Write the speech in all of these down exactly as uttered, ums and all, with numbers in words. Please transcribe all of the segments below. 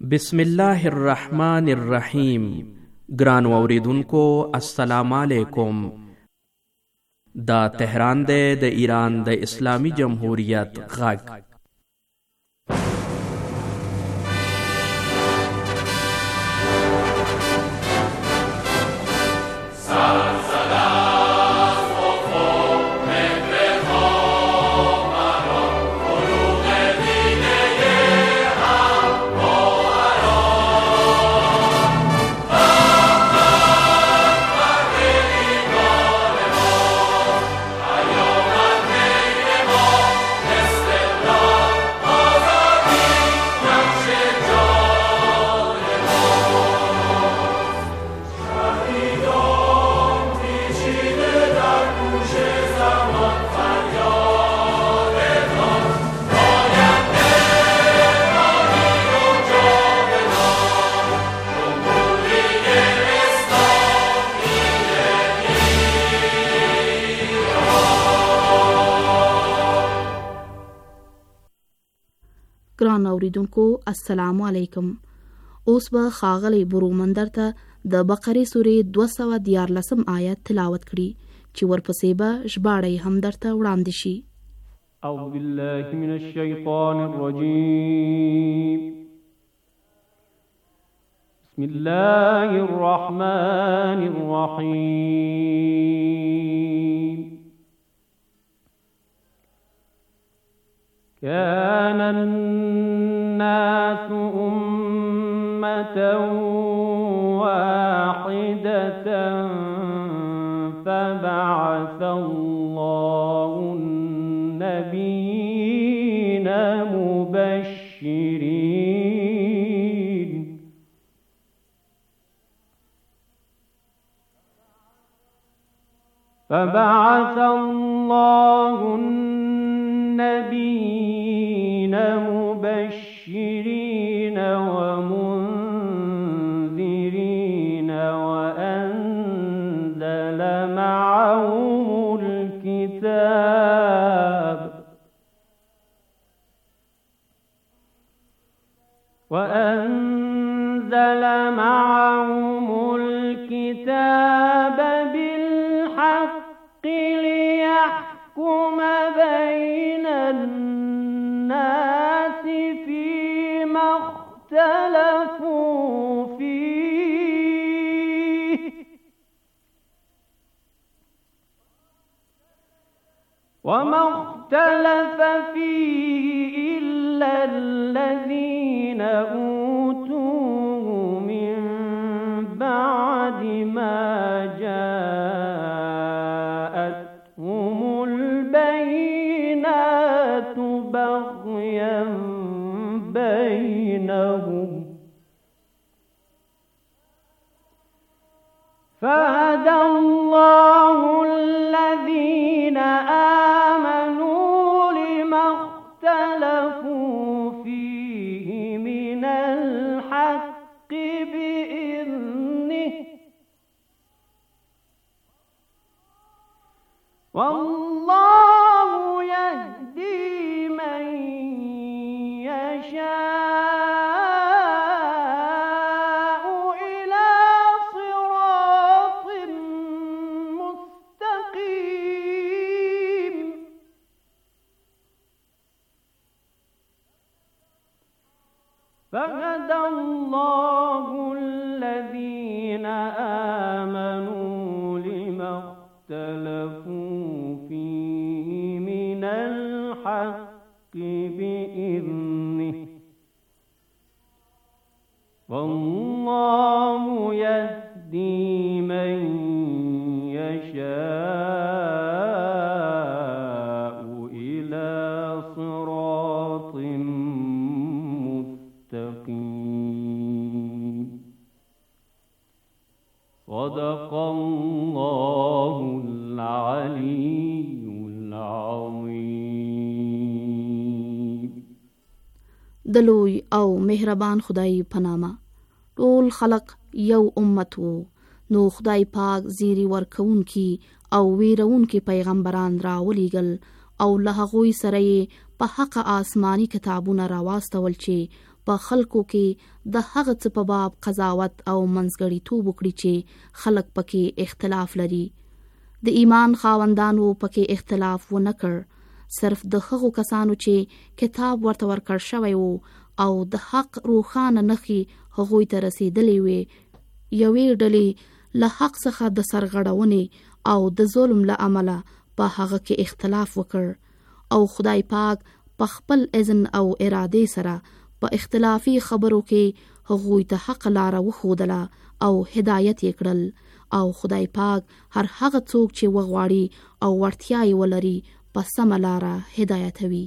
بسم الله الرحمن الرحیم. ګران اوریدونکو السلام علیکم. دا تهران دی د ایران د اسلامی جمهوریت غږ. ګران اوریدونکو السلام علیکم. اوس به ښاغلی برومندر ته د بقرې سورې دوه سوه دیارلسم آیت تلاوت کړي چې ورپسې به ژباړه هم درته وړاندې شي. اعوذ بالله من الشیطان الرجیم. بسم الله الرحمن الرحیم. كان الناس أمة واحدة فبعث الله النبيين مبشرين فبعث الله النبيين مبشرين ومنذرين وأنزل معهم الكتاب وأنزل معهم الكتاب بالحق ليحكم بين الناس فيما اختلفوا فيه وما اختلف فيه إلا الذين أوتوه من بعد ما جاءتهم البينات بغيا بينهم فهدى الله الذين آمنوا لما اختلفوا فيه من الحق بإذنه والله يهدي من يشاء إلى صراط مستقيم. فهدى الله الذين آمنوا لما اختلفوا فيه من الحق بإذنه والله يهدي من يشاء إلى صراط مستقيم. صدق الله العلي العظيم. د لوی او مهربان خدای په نامه. ټول خلق یو امت وو، نو خدای پاک زیری ورکوونکی او ویرونکی پیغمبران را ولیږل او له هغوی سره یې په حق آسمانی کتابونه راواستول چې په خلکو کې د هغه څه په باب قضاوت او منځګړیتوب وکړي چې خلک پکې اختلاف لري. د ایمان خاوندانو پکې اختلاف ونه کړ، صرف د هغو کسانو چې کتاب ورته ورکړ شوی وو او د حق روښانه نښې هغوی ته رسیدلې وې، یوې ډلې له حق څخه د سرغړونې او د ظلم له امله په هغه کې اختلاف وکړ او خدای پاک په خپل اذن او اراده سره په اختلافي خبرو کې هغوی ته حق لاره وښودله او هدایت یې کړل، او خدای پاک هر هغه څوک چې وغواړي او وړتیا یې ولري په سمه لاره هدایتوي.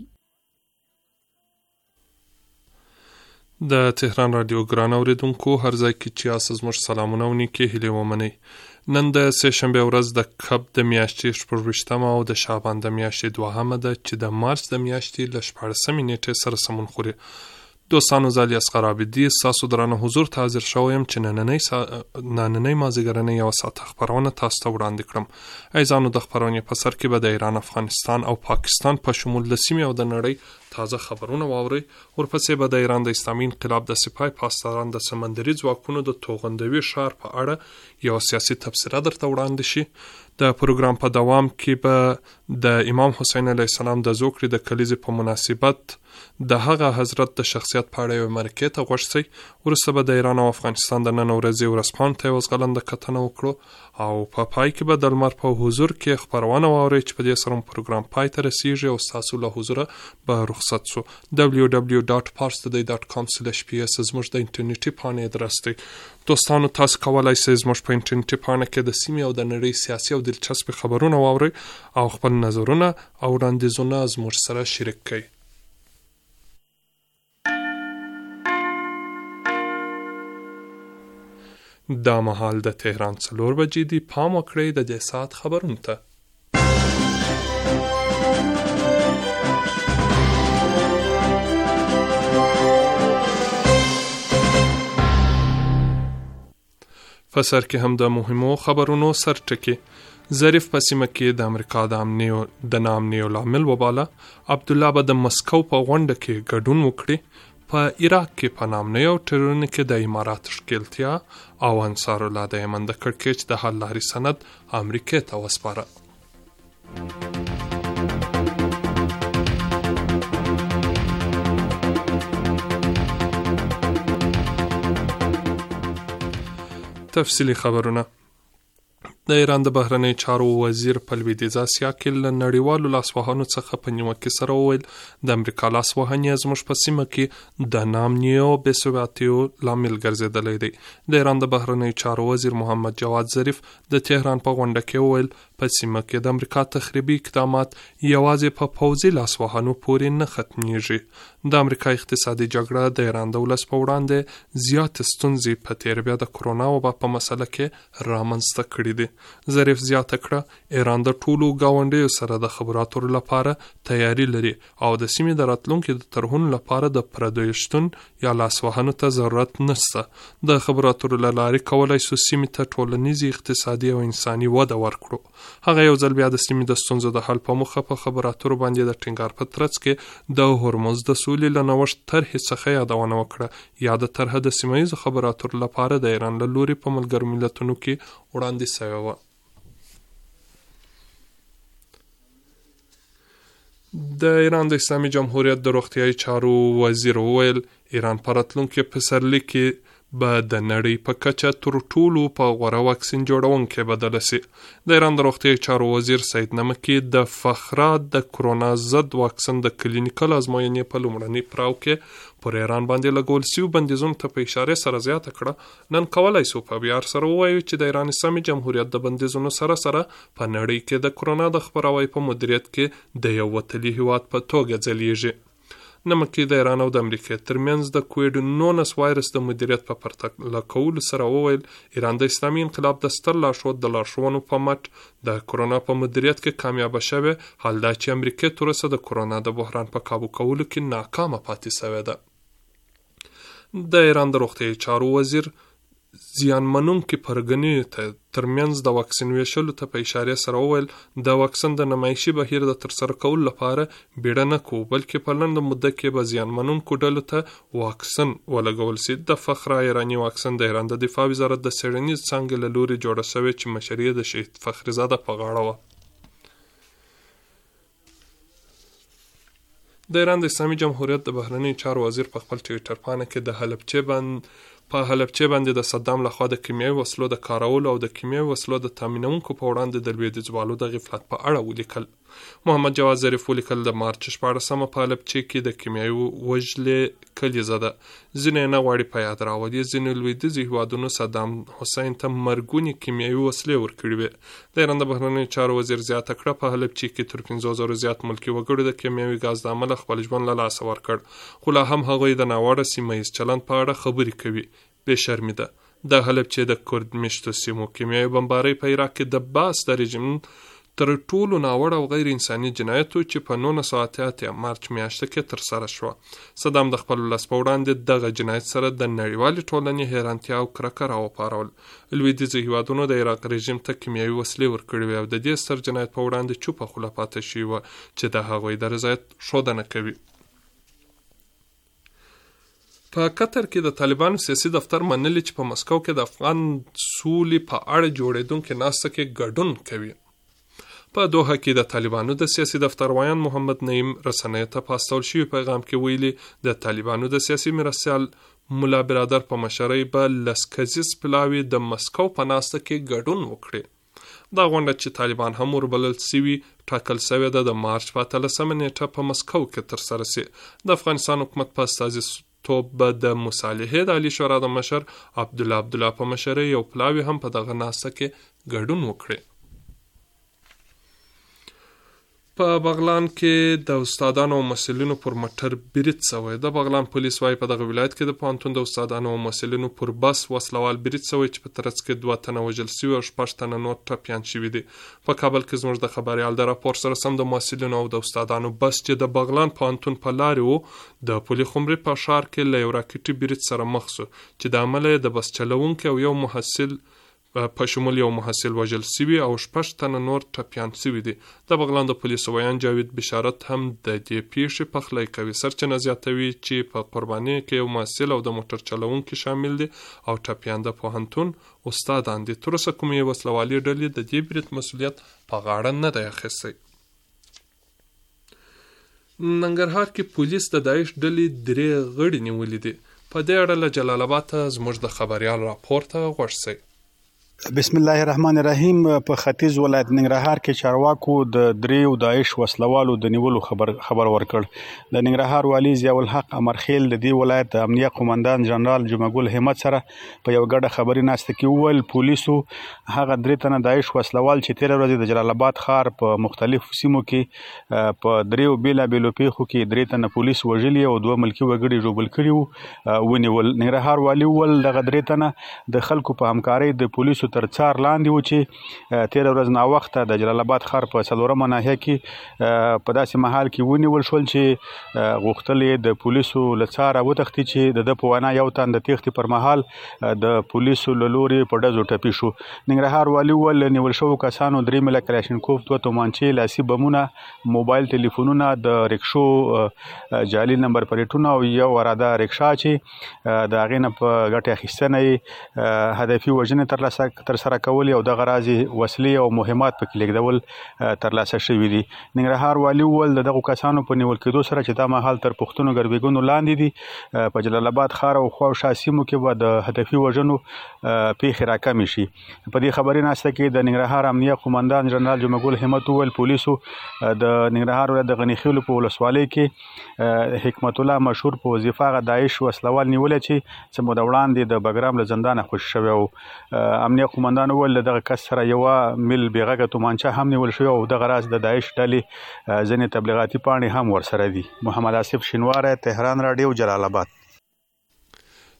د تهران رادیو ګران اوریدونکو هر ځای کې چې یاست زموږ سلامونه او نیکې هیلې ومنئ. نن د سه شنبې ورځ د کب د میاشتې شپږویشتمه او د شعبان د میاشتې دوهمه ده چې د مارچ د میاشتې له شپاړسمې نیټې سره سمون خوري. دوستانو زه علي اصغر عابدي ستاسو درانه حضور ته حاضر شوی یم چې نننۍ سا... نننۍ مازدیګرنۍ یوه ساعته خپرونه تاسو ته وړاندې کړم. عزیزانو د خپرونې په سر کې به د ایران، افغانستان او پاکستان په شمول د سیمې او د نړۍ تازه خبرونه واورئ. ورپسې به د ایران د اسلامي انقلاب د سپاه پاسداران د سمندري ځواکونو د توغندوي ښار په اړه یو سیاسي تبصره درته وړاندې شي. د پروګرام په دوام کې به د امام حسین علیه السلام د زوکړې د کلیزې په مناسبت د هغه حضرت د شخصیت په اړه یوه مرکې ته غوږ شئ. وروسته به د ایران او افغانستان د نن ورځې ورځپاڼو ته یوه ځغلنده کتنه وکړو او په پای کې به د لمر په حضور کې خپرونه واورئ چې په دې سره مو پروګرام پای ته رسیږي او ستاسو له حضوره به رخصت سو. دبلیو دبلیو ډاټ پارس ټوډی ډاټ کام سلیش پی اس زموږ د انټرنیټي پاڼې ادرس دی. دوستانو تاسو کولای شئ زموږ په انټرنیټي پاڼه کې د سیمې او د نړۍ سیاسي او دلچسپې خبرونه واورئ او خپل نظرونه او وړاندیزونه زموږ سره شریک کړئ. دا مهال د تهران څلور بجې دي. پام وکړئ د دې ساعت خبرونو ته. په سر کې هم د مهمو خبرونو سرټکي. ظریف په سیمه کې د امریکا د امنیو د نامنیو لامل وباله. عبدالله به د مسکو په غونډه کې ګډون وکړي. په عراق کې په نامنیو ټرورونو کې د امارات ښکیلتیا او انصار الله د یمن د کړکېچ د حل لارې سند امریکې ته وسپاره. تفصیلی خبرونه. د ایران د بهرنی چارو وزیر په لویدیځ اسیا کې له نړیوالو لاسوهنو څخه په نیوکه سره وویل د امریکا لاسوهنې زموږ په سیمه کې د نامنیو بې ثباتیو لامل ګرځېدلی دی. د ایران د بهرنی چارو وزیر محمد جواد ظریف د تهران په غونډه کې وویل په سیمه کې د امریکا تخریبي اقدامات یوازې په پوځي لاسوهنو پورې نه ختمیږي. د امریکا اقتصادي جګړه د ایران د ولس په وړاندې زیات ستونزې په تیر بیا د کرونا وبا په مسله کې رامنځته کړي دي. ظریف زیاته کړه ایران د ټولو ګاونډیو سره د خبرو اترو لپاره تیاری لري او د سیمې د راتلونکي د طرحونو لپاره د پردیو شتون یا لاسوهنو ته ضرورت نشته. د خبرو اترو له لارې کولی شو سیمې ته ټولنیزې، اقتصادي او انساني وده ورکړو. هغه یو ځل بیا د سیمې د ستونزو د حل په موخه په خبرو اترو باندې د ټینګار په ترڅ کې د هرمز د سولې له نوښت طرحې څخه یادونه وکړه. یا د طرحه د سیمه ییزو خبرو اترو لپاره د ایران له لوري په ملګرو ملتونو کې وړاندې شوې وه. د ایران د اسلامي جمهوریت د روغتیايي چارو وزیر وویل ایران په راتلونکي پسرلي کې به د نړۍ په کچه تر ټولو په غوره واکسین جوړونکی بدل شي. د ایران د روغتیايي چارو وزیر سید نمکی د فخرات د کرونا ضد واکسین د کلینیکل ازموینې په لومړني پړاو کې پر ایران باندې لګول شویو بندیزونو ته په اشاره سره زیاته کړه. نن کولی شو په بیار سره ووایو چې د ایران اسلامي جمهوریت د بندیزونو سره سره په نړۍ کې د کرونا د خپراوي په مدیریت کې د یو وتلي هیواد په توګه ځلیږي. نمکی د ایران او د امریکا ترمنځ د کوویډ نولس وایرس د مدیریت په پرتله کولو سره وویل ایران د اسلامي انقلاب د ستر لارښود د لارښوونو په مټ د کرونا په مدیریت کې کامیابه شوه. حال دا چې امریکا تر اوسه د کرونا د بحران په کابو کولو کې ناکامه پاتې شوې ده. د ایران د روغتیايي چارو وزیر زیانمنونکې پرګنې ته ترمنځ د واکسین ویشلو ته په اشارې سره وویل د واکسین د نمایشي بهیر د ترسره کولو لپاره بیړه نه کوو، بلکې په لنډه موده کې به زیانمنونکو ډلو ته واکسین ولګول شي. د فخره ایراني واکسین د ایران د دفاع وزارت د څېړنیز څانګې له لوري جوړه شوې چې مشر یې د شهید فخرزاده په غاړه وه. د ایران د اسلامي جمهوریت د بهرنیو چارو وزیر په خپل ټویټر پاڼه کې د حلبچې بند په حلبچې باندې د صدام لخوا د کیمیاوي وسلو د کارولو او د کیمیاوي وسلو د تامینونکو په وړاندې د لویدیځوالو د غفلت په اړه ولیکل. محمد جواد ظریف ولیکل د مارچ شپاړسمه په حلبچې کې د کیمیاوي وژلې کلیزه ده. ځینې نه غواړي په یاد راولي، ځینې لویدیځو هیوادونو صدام حسین ته مرګونې کیمیاوي وسلې ورکړې وې. د ایران د بهرنیو چارو وزیر زیاته کړه په حلبچې کې تر پنځو زرو زیات ملکي وګړو د کیمیاوي ګاز د امله خپل ژوند له لاسه ورکړ، خو لا هم هغوی د ناوړه سیمه ییز چلند په اړه خبرې کوي. بې شرمي ده. د حلبچې د کورد میشتو سیمو کیمیاوي بمبارۍ په عراق کې د باس د رژیم تر ټولو ناوړه او غیر انساني جنایت و چې په نولس سوه اته اتیا مارچ میاشته کې ترسره شوه. صدام د خپل ولس په وړاندې دغه جنایت سره د نړیوالې ټولنې حیرانتیا او کرکه راوپارول. لویدیځو هیوادونو د عراق رژیم ته کیمیاوي وسلې ورکړې وې او د دې ستر جنایت په وړاندې چوپه خوله پاتې شوي وه چې د هغوی د رضایت ښودنه کوي. په قطر کې د طالبانو سیاسي دفتر منلي چې په مسکو کې د افغان سولې په اړه جوړېدونکې ناسته کې ګډون کوي. په دوحه کې د طالبانو د سیاسي دفتر وایان محمد نعیم رسنیو ته په استول شوي پیغام کې ویلي د طالبانو د سیاسي مرستیال ملا برادر په مشرۍ به لس کسیز پلاوي د مسکو په ناسته کې ګډون وکړي. دا غونډه چې طالبان هم وربلل سوي ټاکل سوې ده د مارچ په اتلسمه نیټه په مسکو کې ترسره سي. د افغانستان حکومت په استازي توب به د مصالحې د عالی شورا د مشر عبدالله عبدالله په مشرۍ یو پلاوي هم په دغه ناسته کې ګډون وکړي. په بغلان کې د استادانو او مسلینو پر موټر برید شوی. د بغلان پولیس وايي په دغه ولایت کې د پوهنتون د استادانو او مسلینو پر بس وسلوال برید شوی چې په ترڅ کې دوه تنه وژل شوي او شپږ تنه نور ټپیان شوي دي. په کابل کې زموږ د خبریال د راپور سره سم د مسلینو او د استادانو بس چې د بغلان پوهنتون په لارې و د پولي خمرې په ښار کې له یو راکټي برید سره مخ شو چې د امله د بس چلوونکي او یو محصل په شمول یو محصل وژل شوي او شپږ تنه نور ټپیان شوي دي. د بغلان د پولیسو ویان جاوید بشارت هم د دې پیښې پخلی کوي. سرچینه زیاتوي چې په قرباني کې یو محصل او د موټر چلوونکي شامل دي او ټپیان د پوهنتون استادان دي. تر اوسه کومې وسلوالې ډلې د دې برید مسؤلیت په غاړه نه دی اخیستی. ننګرهار کې پولیس د داعش ډلې درې غړي نیولي دي. په دې اړه له جلال آباد ته زموږ د خبریال راپور ته غوږ شئ. بسم الله الرحمن الرحیم. په ختیځ ولایت ننګرهار کې چارواکو د دریو داعش وسلوالو د نیولو خبر خبر ورکړ. د ننګرهار والی ضیاء الحق امرخیل د دې ولایت د امنیه قومندان جنرال جمعګل همت سره په یو ګډه خبري ناسته کې وویل پولیسو هغه درې تنه داعش وسلوال چې تیر ورځ د جلال آباد ښار په مختلفو سیمو کې په دریو بیلابیلو پیښو کې درې تنه پولیس وژلي او دوه ملکي وګړي ژوبل کړي وو ونیول. ننګرهار والی وویل دغه درې تنه د خلکو په همکارۍ د پولیسو تر څار لاندې و چې تیر ورځ نا وخته د جلال آباد ښار په څلورمه ناحیه کې په داسې مهال کې ونیول شول چې غوښتل یې د پولیسو له څاره وتښتي چې د ده په وینا یو تن د تېښتې پر مهال د پولیسو له لورې په ډزو ټپي شو. ننګرهار والي وویل نیول شوو کسانو درې مله کلاشینکوف، دوه تومانچې، لاسي بمونه، موبایل تلیفونونه، د رکشو جعلي نمبر پلیټونه او یو اراده رکشا چې د هغې نه په ګټې اخیستنه هدفي وژنې ترلاسه ترسره کول او دغه راځي وسلې او مهمات پکې لیږدول ترلاسه شوي دي. ننګرهار والي وویل د دغو کسانو په نیول کېدو سره چې دا مهال تر پښتنو ګربېګونو لاندې دي په جلال آباد ښار او خوا او شا سیمو کې به د هدفي وژنو پیښې راکمې شي. په دې خبري ناسته کې د ننګرهار امنیه قومندان جنرال جمعګل همت وویل پولیسو د ننګرهار ولایت د غنیخیلو په ولسوالۍ کې حکمت الله مشهور په وظیفه هغه داعش وسلوال نیولی چې څه موده وړاندې د بګرام له زندانه خوشي شوی و. امنیه قومندان وویل دغه کس سره یوه مل بېغږه تومانچه هم نیول شوې او دغه راز د داعش ډلې ځینې تبلیغاتي پاڼې هم ورسره دي. محمد آصف شینواری، تهران راډیو، جلال آباد.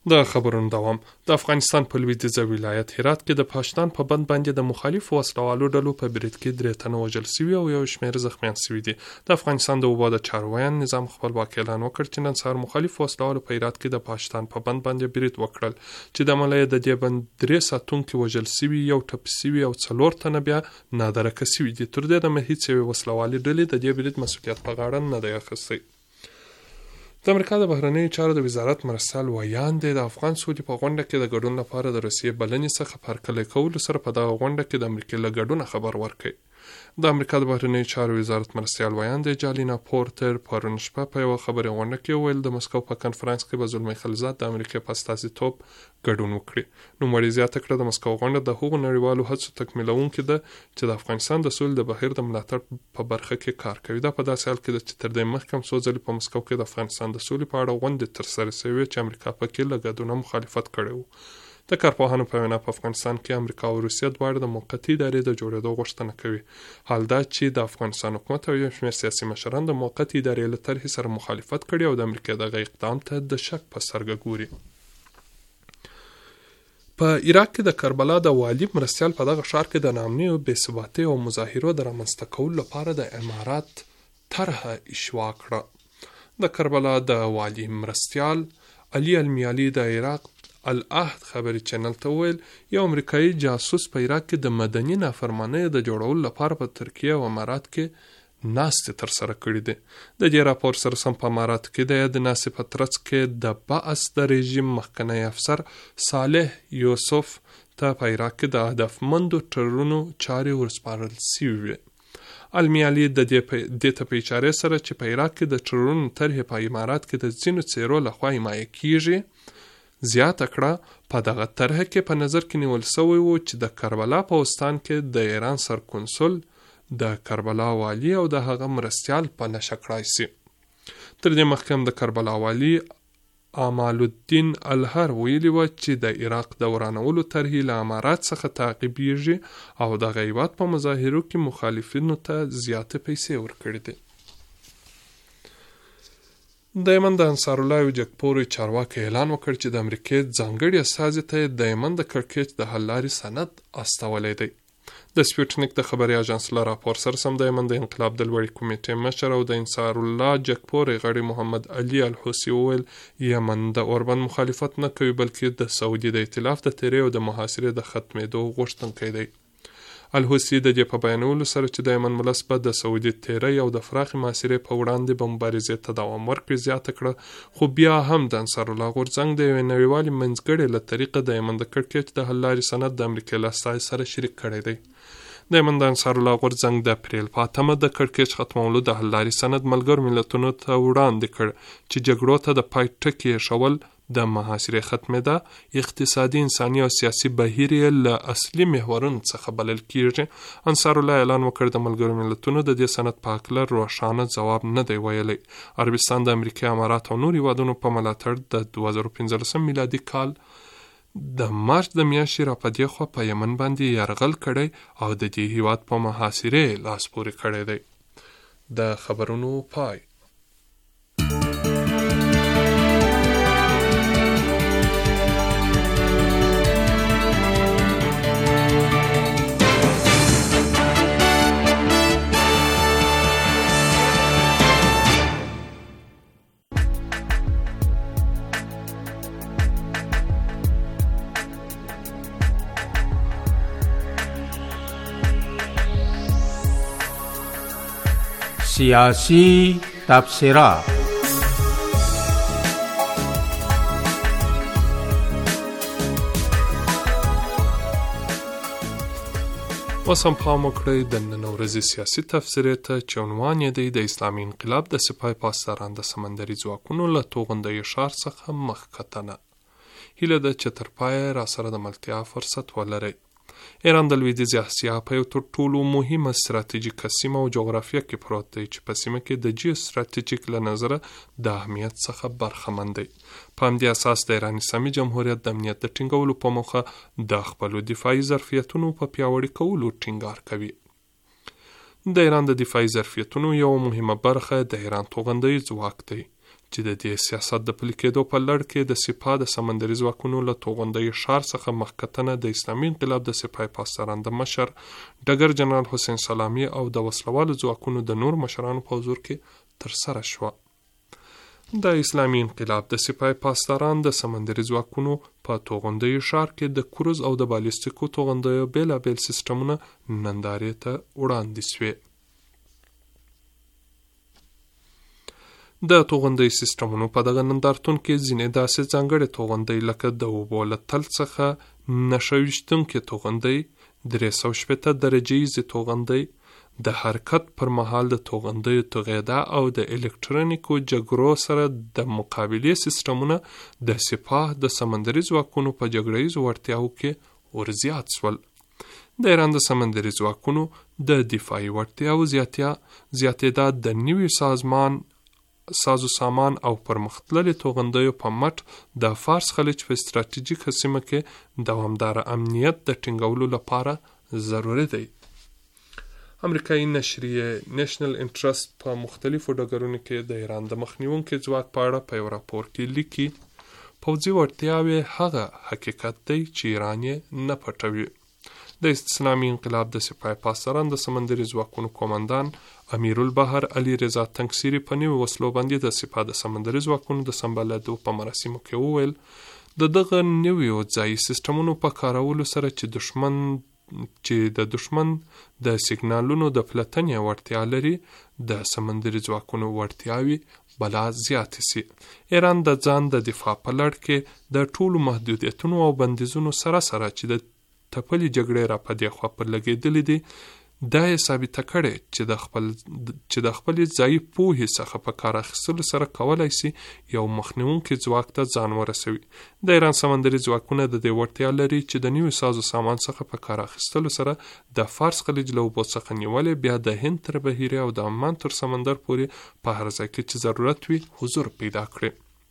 د خبرونو دوام. د افغانستان په لویدیځه ولایت هرات کې د پاشتان په بند باندې د مخالفو وسلوالو ډلو په برید کې درې تنه وژل شوي او یو شمېر زخمیان شوي دي. د افغانستان د اوبو د چاروایان نظام خپلواکي اعلان وکړ چې نن سهار مخالفو وسلوالو په هرات کې د پاشتان په بند باندې برید وکړل چې د عمله د دې بند درې ساتونکي وژل شوي، یو ټپي شوي او څلور تنه بیا نادرکه شوي دي. تر دې دمه هېڅ یوې وسلوالې ډلې د دې برید مسؤلیت په غاړه نه دی اخیستی. د امریکا د بهرنیو چارو د وزارت مرستیال ویان دی د افغان سولې په غونډه کې د ګډون لپاره د روسیې بلنې څخه په هرکلی کولو سره په دغه غونډه کې د امریکا له ګډونه خبر ورکړي. د امریکا د بهرنیو چارو وزارت مرستیال ویان دی جالینا پورتر پرون شپه په یوه خبري غونډه کې وویل د مسکو په کنفرانس کې به زلمی خلیلزاد د امریکا په استازیتوب ګډون وکړي. نوموړي زیاته کړه د مسکو غونډه د هغو نړیوالو هڅو تکمیلونکې ده چې د افغانستان د سولې د بهیر د ملاتړ په برخه کې کار کوي. دا په داسې حال کې ده چې تر دې مخکې هم څو ځلې په مسکو کې د افغانستان د سولې په اړه غونډې ترسره شوې چې امریکا پکې له ګډونه مخالفت کړی و. د کارپوهانو په وینا په افغانستان کې امریکا او روسیه دواړه د موقتي ادارې د جوړېدو غوښتنه کوي. حال دا چې د افغانستان حکومت او یو شمېر سیاسي مشران د موقتي ادارې له طرحې سره مخالفت کړي او د امریکا دغه اقدام ته د شک په سترګه ګوري. په عراق کې د کربلا د والي مرستیال په دغه ښار کې د ناامنۍ او بې ثباتۍ او مظاهرو د رامنځته کولو لپاره د امارات طرحه اشوا کړه. د کربلا د والي مرستیال علي المیالي د عراق العهد خبري چینل ته وویل یو امریکایي جاسوس په عراق کې د مدني نافرمانۍ د جوړولو لپاره په ترکیه او امارات کې ناستې ترسره کړي دي. د دې راپور سره سم په اماراتو کې د یادې ناستې په ترڅ کې د بعث د رژیم مخکنی افسر صالح یوسف ته په عراق کې د هدفمندو ټرونو چارې ورسپارل شوې وې. المیالي د دې ته په اشارې سره چې په عراق کې د ټرونو طرحې په امارات کې د ځینو څیرو لخوا حمایه کیږي زیاته کړه. په دغه طرحه کې په نظر کې نیول شوی و چې د کربلا په وستان کې د ایران سرکنسول د کربلا والی او د هغه مرستیال په نشه کړای شي. تر دې مخکې هم د کربلا والی امال الدین الهر ویلي و چې د عراق د ورانولو طرحې له امارات څخه تعقیبیږي او د هیواد په مظاهرو کې مخالفینو ته زیاتې پیسې ورکړي دي. د یمن د انصار الله یو جګپوري چارواکي اعلان وکړ چې د امریکې ځانګړي استازي ته د یمن د کړکېچ د حل لارې سند استولی دی. د سپوټنیک د خبري اژانس له راپور سره سم د یمن د انقلاب د لوړې کمیټې مشر او د انصار الله جګپوري غړي محمد علي الحوثي وویل یمن د اوربند مخالفت نه کوي بلکې د سعودي د ائتلاف د تیرې او د محاصرې د ختمېدو غوښتونکی دی. الحوثي د دې په بیانولو سره چې د یمن ملس به د سعودي تیرې او د فراخي محاصرې په وړاندې به مبارزې ته دوام ورکړي زیاته کړه. خو بیا هم د انصار الله غورځنګ د یوې نړیوالې منځګړې له طریقه د یمن د کړکېچ د حل لارې سند د امریکا له استازي سره شریک کړی دی. د یمن د انصار الله غورځنګ د اپریل په اتمه د کړکېچ ختمولو د حل لارې سند ملګرو ملتونو ته وړاندې کړ چې جګړو ته د پای ټکی ایښول د محاصرې ختمېده اقتصادي انساني او سیاسي بهیر یې له اصلي محورونو څخه بلل کیږي. انصار الله اعلان وکړ د ملګرو ملتونو د دې سند په هکله روښانه ځواب نه دی ویلی. عربستان د امریکا، امارات او نور هیوادونو په ملاتړ د دوه زره پنځلسم میلادي کال د مارچ د میاشتې را په دې خوا په یمن باندې یرغل کړی او د دې هیواد په محاصرې لاس پورې کړی دی. د خبرونو پای. سیاسی تبصره. اوس هم پام وکړئ د نن ورځې سیاسي تفسیرې ته چې عنوان یې دی د اسلامي انقلاب د سپاه پاسداران د سمندري ځواکونو له توغندۍ ښار څخه مخکتنه. هیله ده چې تر پایه را سره د ملتیا فرصت ولرئ. ایران د لویدیځې اسیا په یو تر ټولو مهمه ستراتیژیکه سیمه او جغرافیه کې پروت دی چې په سیمه کې د جیو ستراتیژیک له نظره د اهمیت څخه برخمن دی. په همدې اساس د ایران اسلامي جمهوریت د امنیت د ټینګولو په موخه د خپلو دفاعي ظرفیتونو په پیاوړي کولو ټینګار کوي. د ایران د دفاعي ظرفیتونو یو مهمه برخه د ایران توغندۍ ځواک دی چې د دې سیاست د پلي کېدو په لړ کې د سپاه د سمندري ځواکونو له توغندۍ ښار څخه مخکتنه د اسلامي انقلاب د سپاه پاسداران د مشر ډګر جنرال حسین سلامي او د وسلوالو ځواکونو د نور مشرانو په حضور کې ترسره شوه. د اسلامي انقلاب د سپاه پاسداران د سمندري ځواکونو په توغندۍ ښار کې د کروز او د بالستیکو توغندیو بیلابیل سیستمونه نندارې ته وړاندې شوې. د توغندۍ سیستمونو په دغه نندارتون کې ځینې داسې ځانګړې توغندۍ لکه د اوبو له تل څخه نښه ویشتونکې توغندۍ، درې سوه شپېته درجه ییزې توغندۍ، د حرکت پر مهال د توغندیو توغیدا او د الکترونیکو جګړو سره د مقابلې سیستمونه د سپاه د سمندري ځواکونو په جګړه ییزو وړتیاو کې ورزیات شول. د ایران د سمندري ځواکونو د دفاعي وړتیاو زیاتیا زیاتېدا د نوي سازمان سازو سامان او پرمختللي توغندیو په مټ د فارس خلیج په ستراتیژیکه سیمه کې دوامداره امنیت د ټینګولو لپاره ضروري دی. امریکایي نشریه نیشنل انټرست په مختلفو ډګرونو کې د ایران د مخنیونکي ځواک په اړه په یو راپور کې لیکي، پوځي وړتیاوې هغه حقیقت دی چې ایران یې نه پټوي. د اسلامي انقلاب د سپاه پاسداران د سمندري ځواکونو قومندان امیرالبحر علي رضا تنگسیري په نوي وسلو باندې د سپاه د سمندري ځواکونو د سمبالېدو په مراسمو کې وویل، د دغه نویو ځایي سیستمونو په کارولو سره چې دشمن چې د دشمن د سیګنالونو د پلټنې وړتیا لري، د سمندري ځواکونو وړتیاوي بلا زیاتې سي. ایران د ځان د دفاع په لړ کې د ټولو محدودیتونو او بندیزونو سره سره چې د تپلې جګړې را په دې خوا پر لګېدلې دي، دا یې ثابته کړې چې د خپل چې د خپلې ځایي پوهې څخه په کار اخیستلو سره کولی سي یو مخنیونکي ځواک ته ځان ورسوي. د ایران سمندري ځواکونه د دې وړتیا لري چې د نوي سازو سامان څخه په کار اخیستلو سره د فارس خلیج له اوبو څخه نیولې بیا د هند تر بحیرې او د عمان تر سمندر پورې په هر ځای کې چې ضرورت وي حضور پیدا کړي.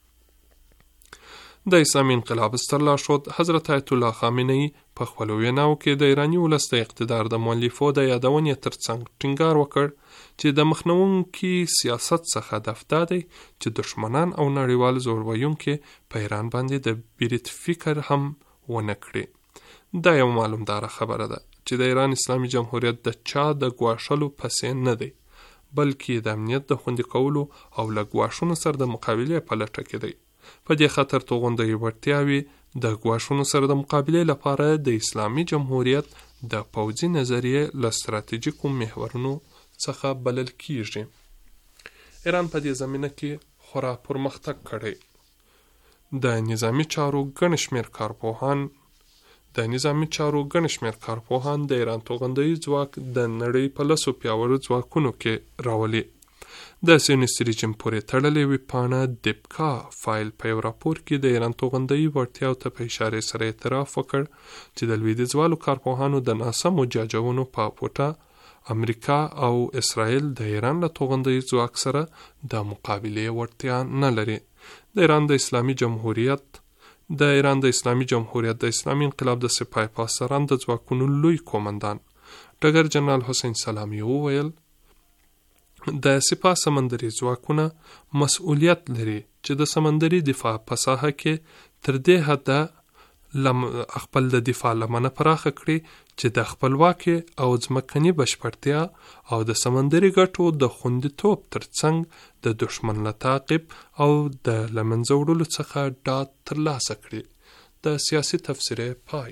د اسلامي انقلاب ستر لارښود حضرت آیت الله خامنه‌ای په خپلو ویناوو کې د ایراني ولس د اقتدار د مؤلفو د یادونې ترڅنګ ټینګار وکړ چې د مخنیونکي سیاست څخه هدف دا دی چې دشمنان او نړیوال زور ویونکي په ایران باندې د برید فکر هم ونه کړي. دا یو معلومداره خبره ده چې د ایران اسلامي جمهوریت د چا د ګواښلو پسې نه دی، بلکې د امنیت د خوندي کولو او له ګواښونو سره د مقابلې په لټه کې دی. په دې خاطر توغندۍ وړتیاوې د ګواښونو سره د مقابلې لپاره د اسلامي جمهوریت د پوځي نظریې له ستراتیژیکو محورونو څخه بلل کیږي. ایران په دې زمینه کې خورا پرمختګ کړی. د نظامی چارو ګڼ شمېر کارپوهان د نظامی چارو ګڼ شمېر کارپوهان د ایران توغندۍ ځواک د نړۍ په لسو پیاوړو ځواکونو کې راولي. د سیونیستي رژیم پورې تړلې ویبپاڼه دپکا فایل په یو راپور کې د ایران توغندۍ وړتیاو ته په اشارې سره اعتراف وکړ چې د لویدیځوالو کارپوهانو د ناسمو جاجونو په پوټه امریکا او اسرائیل د ایران له توغندۍ ځواک سره د مقابلې وړتیا نه لري. د ایران د اسلامي جمهوریت د ایران د اسلامي جمهوریت د اسلامي انقلاب د سپاه پاسداران د ځواکونو لوی قومندان ډګر جنرال حسین سلامي وویل، د سپاه سمندري ځواکونه مسؤلیت لري چې د سمندري دفاع په ساحه کې تر دې حده خپل د دفاع لمنه پراخه کړي چې د خپلواکۍ او ځمکني بشپړتیا او د سمندري ګټو د خوندیتوب ترڅنګ د دشمن له تعقیب او د له منځه وړلو څخه ډاډ ترلاسه کړي. د سیاسي تفسیرې پای.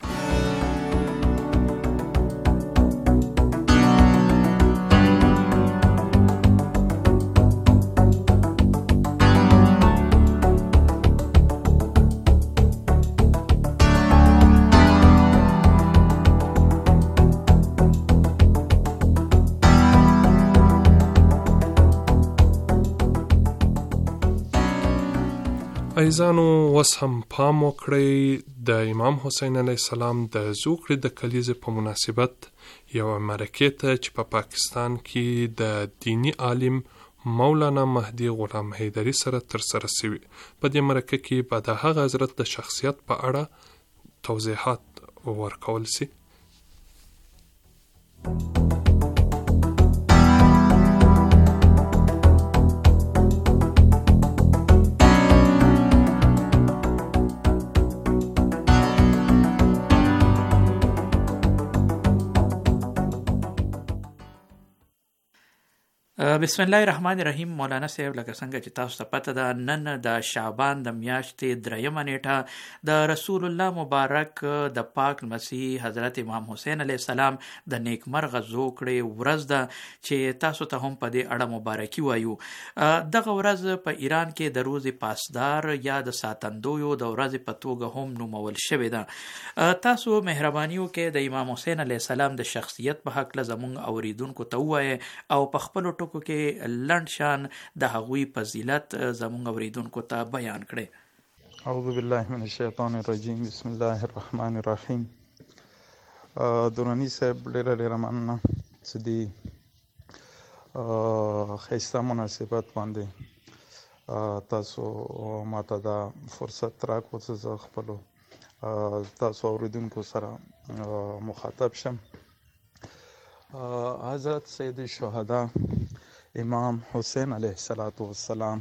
عزیزانو، اوس هم پام وکړئ د امام حسین علیه السلام د زوکړې د کلیزې په مناسبت یو مرکې ته چې په پا پاکستان کې د دینی عالم مولانا مهدي غلام حیدري سره ترسره شوي. په دې مرکه کې به د هغه حضرت د شخصیت په اړه توضیحات ورکول شي. بسم الله الرحمن الرحیم. مولانا صاحب لکه څنګه چې تاسو ته پته ده، نن د شعبان د میاشتې دریمه نیټه د رسول الله مبارک د پاک مسیح حضرت امام حسین علیه السلام د نیکمرغه زوکړې ورځ ده چې تاسو ته هم په دې اړه مبارکي وایو. دغه ورځ په ایران کې د روز پاسدار یا د ساتندویو د ورځې په توګه هم نومول شوې ده. تاسو مهرباني وکړئ د امام حسین علیه السلام د شخصیت په هکله زموږ اوریدونکو ته ووایئ او په خپلو ټکو کې لنډ شان د هغوی فضیلت زموږ اوریدونکو ته بیان کړئ. اعوذ بالله من الشیطان الرجیم. بسم الله الرحمن الرحیم. درانی صاحب ډېره ډېره مننه چې دې ښایسته مناسبت باندې تاسو ماته دا فرصت راکړو چې زه خپلو تاسو اوریدونکو سره مخاطب شم. حضرت سید الشهدا امام حسین علیه السلام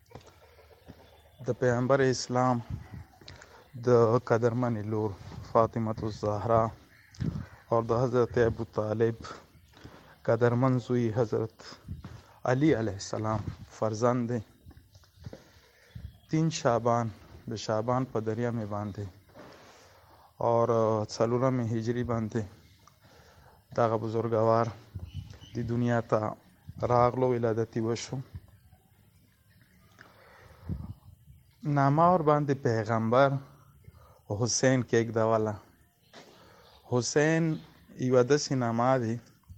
د پیغمبر اسلام د قدرمن لور فاطمه الزهرا اور د حضرت ابو طالب قدرمن زوی حضرت علی علیه السلام فرزند. تین شعبان د شعبان په دریمه باندې اور څلورم هجری باندې دغه بزرګوار د دنیا ته راغلو، ولادت وشو. نامه ور باندې پیغمبر حسین کېږدوله. حسین یوه داسې نامه دی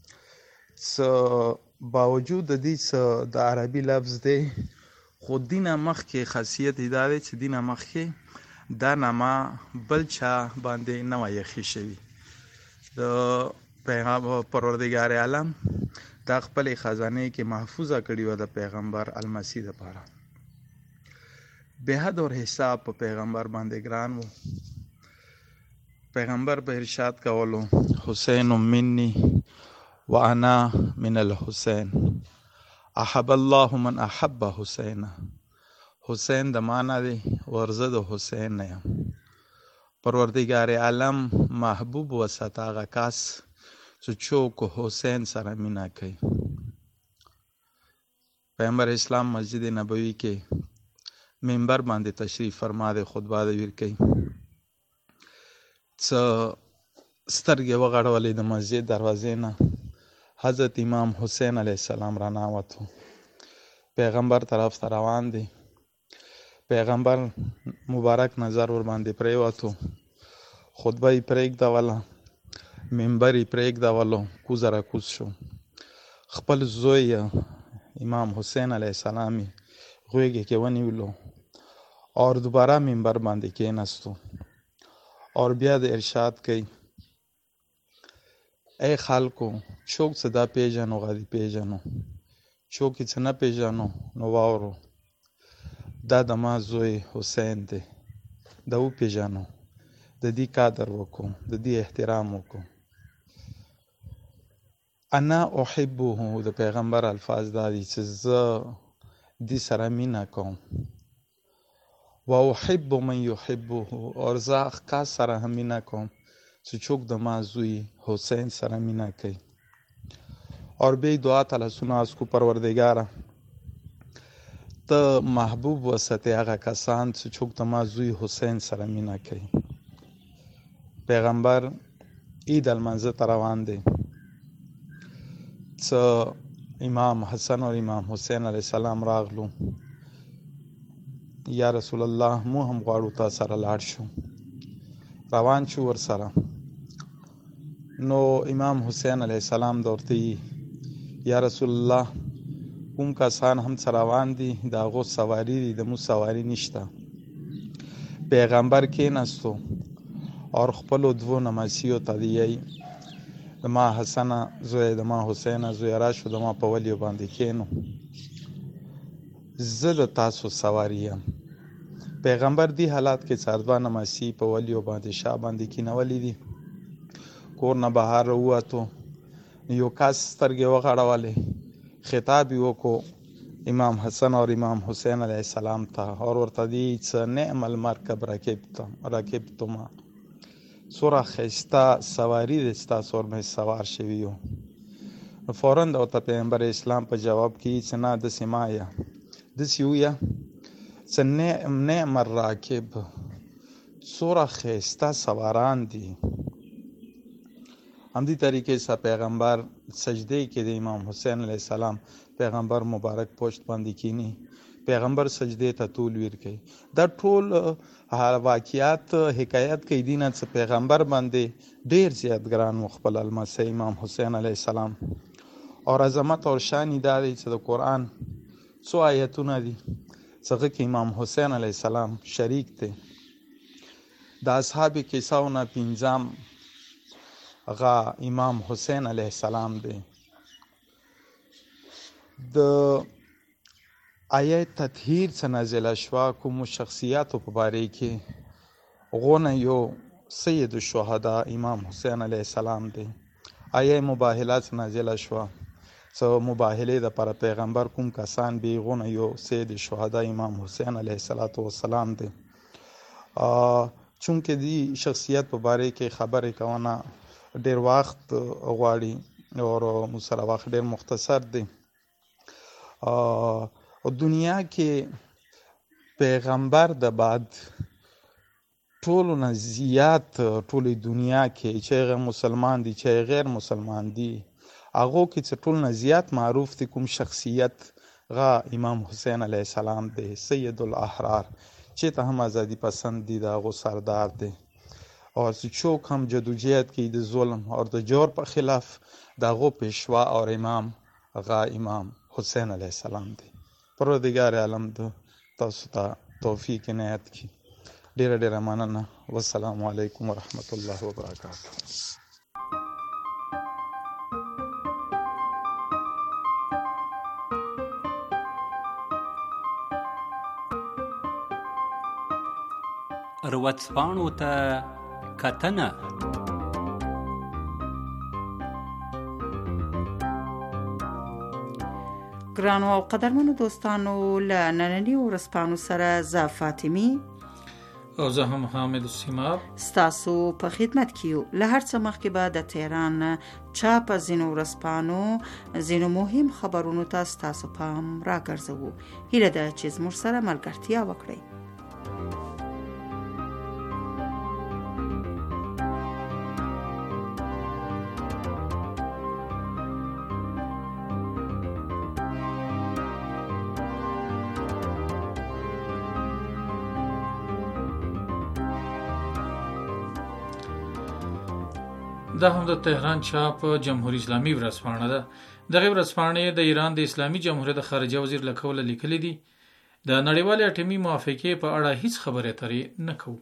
څه باوجود د دې څه د عربي لفظ دی، خو دینه مخکې خاصیت یې دا دی چې دینه مخکې دا نامه بل چا باندې نه وه ایښې شوي. د پیغمبر پروردگار عالم دا خپل خزانه کې محفوظه کړی و د پیغمبر المسیح لپاره. به حد اور حساب په پیغمبر باندې ګران و. پیغمبر په ارشاد کولو حسین مني وانا من الحسین احب الله من احب حسین. حسین د معنا دی ورزه د حسین نه یم. پروردگار عالم محبوب وسط هغه کس چې څوک حسین سره مینه کوي. پیغمبر اسلام مسجد نبوي کې منبر باندې تشریف فرما دی، خطبه د ویر کوي. څه سترګې وغړولې د مسجد دروازې نه حضرت امام حسین علیه السلام را ناوتو. پیغمبر طرف ته روان دی. پیغمبر مبارک نظر ور باندې پریوتو، خطبه یې پرېږدوله، منبر یې پرېږدولو، کوزه را کوز شو. خپل زوی امام حسین علیه السلام یې غوږې کې ونیولو اور دوباره منبر باندې کېناستو اور بیا د ارشاد کوي ای خلکو څوک څه دا پیژنو غدي پیژنو، څوک یې څه نه پیژنو نو واورو، دا د ما زوی حسین دی، دا وپیژنو، د دې قدر وکړو، د دې احترام وکړو. انا احبه د پیغمبر الفاظ دا دي چې زه دې سره مینه کوم. و احب من یحبه اور زه کس سره هم مینه کوم چې څوک د ما زوی حسین سره مینه کوي. اور بیا دعا ته لاسونه اسکو پروردګاره ته محبوب وساتې هغه کسان چې څوک د ما زوی حسین سره مینه کوي. پیغمبر عید المنزه ته روان دی. څه امام حسن او امام حسین علیه السلام راغلو. یا رسول الله مو هم غواړو تا سره لاړ شو. روان شو ور سره. نو امام حسین علیه السلام دورته یا رسول الله کوم کسان هم سره روان دي د هغو سواری دي، د مو سواری نشته. پیغمبر کېناستو اور خپلو دوو نماسیو ته دی د ما حسن زوی د ما حسین زوی راشو د ما په ولیو باندې کېنو، زه د تاسو سواری یم. پیغمبر دی حالات کې څاردوا نماسی په ولیو باندې شا باندې کېنولې دي. کور نه بهر ووتو، یو کس سترګې وغړولې، خطاب یې وکړو امام حسن اور امام حسین علیه السلام ته اور ورته دی څه نعم المرکب رکبتما، څومره ښایسته سواري دی ستاسو ورمې سوار شوي یو. نو فوراً د ورته پیغمبر اسلام په جواب کې چې نه داسې ما یا داسې وویه چې نعم نعم الراکب څومره ښایسته سواران دي. همدې طریقې سره پیغمبر سجدې کې د امام حسین علیه السلام پیغمبر مبارک پشت باندې کینی، پیغمبر سجدې ته طول ویر کوي. دا ټول واقعیات حکایت کوي دي نه چې پیغمبر باندې ډیر زیات ګران و خپل لمسی امام حسین علیه السلام. او عظمت او شان یې دا دی چې د قرآن څو آیتونه دي څغه کې امام حسین علیه السلام شریک دی. د اصحاب کیساونه پنځم هغه امام حسین علیه السلام دی. د آیت تطهیر څخه نازله شوه کومو شخصیاتو په باره کې غونه یو سید الشهدا امام حسین علیه السلام دی. آیه مباهله څخه نازله شوه څو مباهله د پر پیغمبر کوم کسان به غونه یو سید الشهدا امام حسین علیه السلام دی. چونکه دی شخصیت په باره کې خبرې کوونه ډیر وخت غواړي او مسره وخت ډیر مختصر دی. او دنیا کې پیغمبر د بعد ټولو نه زیات ټولې دنیا کې چې مسلمان دي چې غیر مسلمان دي هغو کې چې ټول نه زیات معروف دي کوم شخصیت غا امام حسین علیه السلام دی، سید الاحرار چې ته هم ازادي پسند دي د هغو سردار دی. او څوک هم جدوجہد کوي د ظلم او د جور په خلاف د هغو پیشوا او امام غا امام حسین علیه السلام دی. پروردگار عالم د تاسو ته توفیق عنایت کړي. ډیره ډیره مننه. والسلام علیکم ورحمت الله وبرکاته. ورځپاڼو ته کتنه. ګرانو او قدرمنو دوستانو، له ننني ورځپاڼو سره زه فاطمي او زه هم حامد السیماب ستاسو په خدمت کې یو. له هر څه مخکې به د تهران چاپ ځینو ورځپاڼو ځینو مهم خبرونو ته ستاسو پام راګرځوو. هیله ده چې زموږ سره ملګرتیا وکړئ. دا هم د تهران چاپ جمهوریت اسلامي ورځپاڼه ده. دغه ورځپاڼه د ایران د اسلامي جمهوریت د خارجه وزیر له قوله لیکلي دي د نړیوالې اټومي موافقې په اړه هیڅ خبره اترې نه کوو.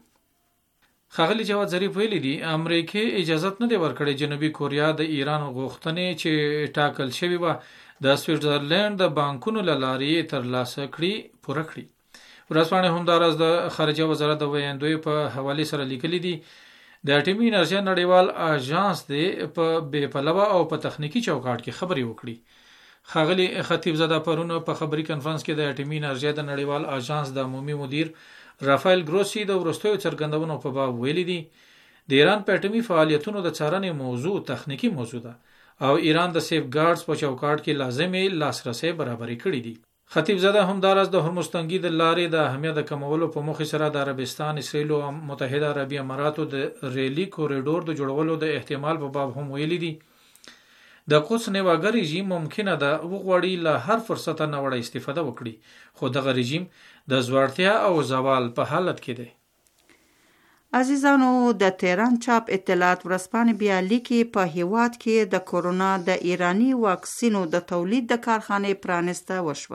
ښاغلي جواد ظریف ویلي دي امریکا اجازه نه دی ورکړې جنوبي کوریا د ایران غوښتنې چې ټاکل شوی و د سویټزرلند د بانکونو له لارې ترلاسه کړي پوره کړي. ورځپاڼه همداراز د خارجه وزارت د ویاندوی په حواله سره لیکلي دي د اټومي انرژي نړیوال اژانس دی په بې پلوه او په تخنیکی چوکاټ کې خبرې وکړي. ښاغلي خطیب زاده پرون په خبري کانفرنس کې د اټومي انرژي د نړیوال اژانس د عمومي مدیر رافایل ګروسی د ورستیو څرګندونو په باب ویلي دي د ایران په اټومي فعالیتونو د څارنې موضوع تخنیکی موضوع ده او ایران د سیف ګارډز په چوکاټ کې لازمي لاسرسي برابري کړې دي. خطیب زاده همداراز د هرمز تنګي د لارې د اهمیت کمولو په موخه سره د عربستان، اسرائیل او متحده عربی اماراتو د ریلی کوریډور د جوړولو د احتمال په باب هم ویلي دي. د قدس نیواګر رژیم ممکنه ده وغواړي له هر فرصت نه وړه استفاده وکړي، خو دغه رژیم د زوړتیا او زوال په حالت کې دی. عزیزانو، د تهران چاپ اطلاعات ورځپاڼې بیا لیکي په هیواد کې د کورونا د ایرانی واکسینو د تولید د کارخانې پرانسته وشوه.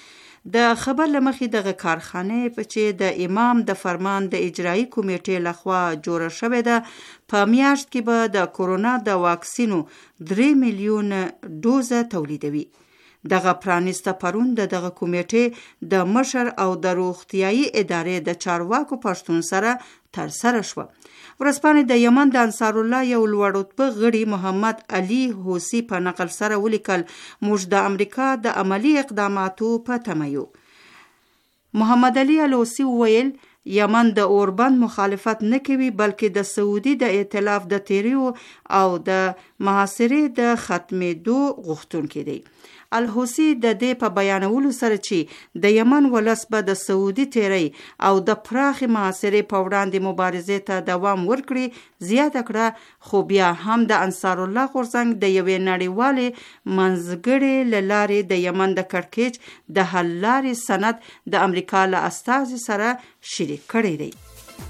د خبر لمخې دغه کارخانه په چې د امام د فرمان د اجرایی کمیټې لخوا جوړه شوې ده په میاشت کې به د کورونا د واکسینو درې میلیون ډوزه تولیدوي. دغه پرانسته پرون د دغه کمیټې د مشر او د روغتیايي ادارې د چارواکو پښتون سره تر سره شو. ورځپاڼې د یمن د انصار الله یو لوړ رتبه غړي محمد علي حوسی په نقل سره ولیکل موږ د امریکا د عملی اقداماتو په تمه یو. محمد علي حوسی وویل یمن د اوربند مخالفت نه کوي بلکې د سعودي د ائتلاف د تیریو او د محاصرې د ختمېدو غوښتونکی دی. الحوثي د دې په بیانولو سره چې د یمن ولس به د سعودي تیری او د پراخې محاصرې په وړاندې مبارزې ته دوام ورکړي زیاته کړه، خو بیا هم د انصار الله غورځنګ د یوې نړیوالې منځګړې له لارې د یمن د کړکېچ د حل لارې سند د امریکا له استازي سره شریک کړی دی.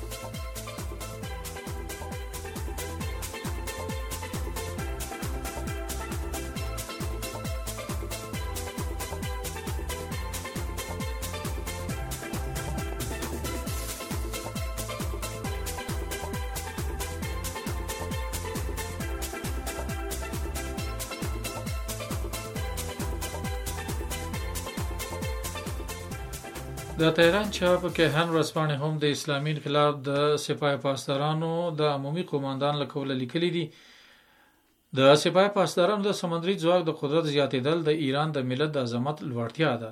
د تهران چاپ کیهان ورځپاڼې هم د اسلامي انقلاب د سپاه پاسدارانو د عمومي قوماندان له قوله لیکلي دي. د سپاه پاسدارانو د سمندري ځواک د قدرت زیاتېدل د ایران د ملت د عظمت لوړتیا ده.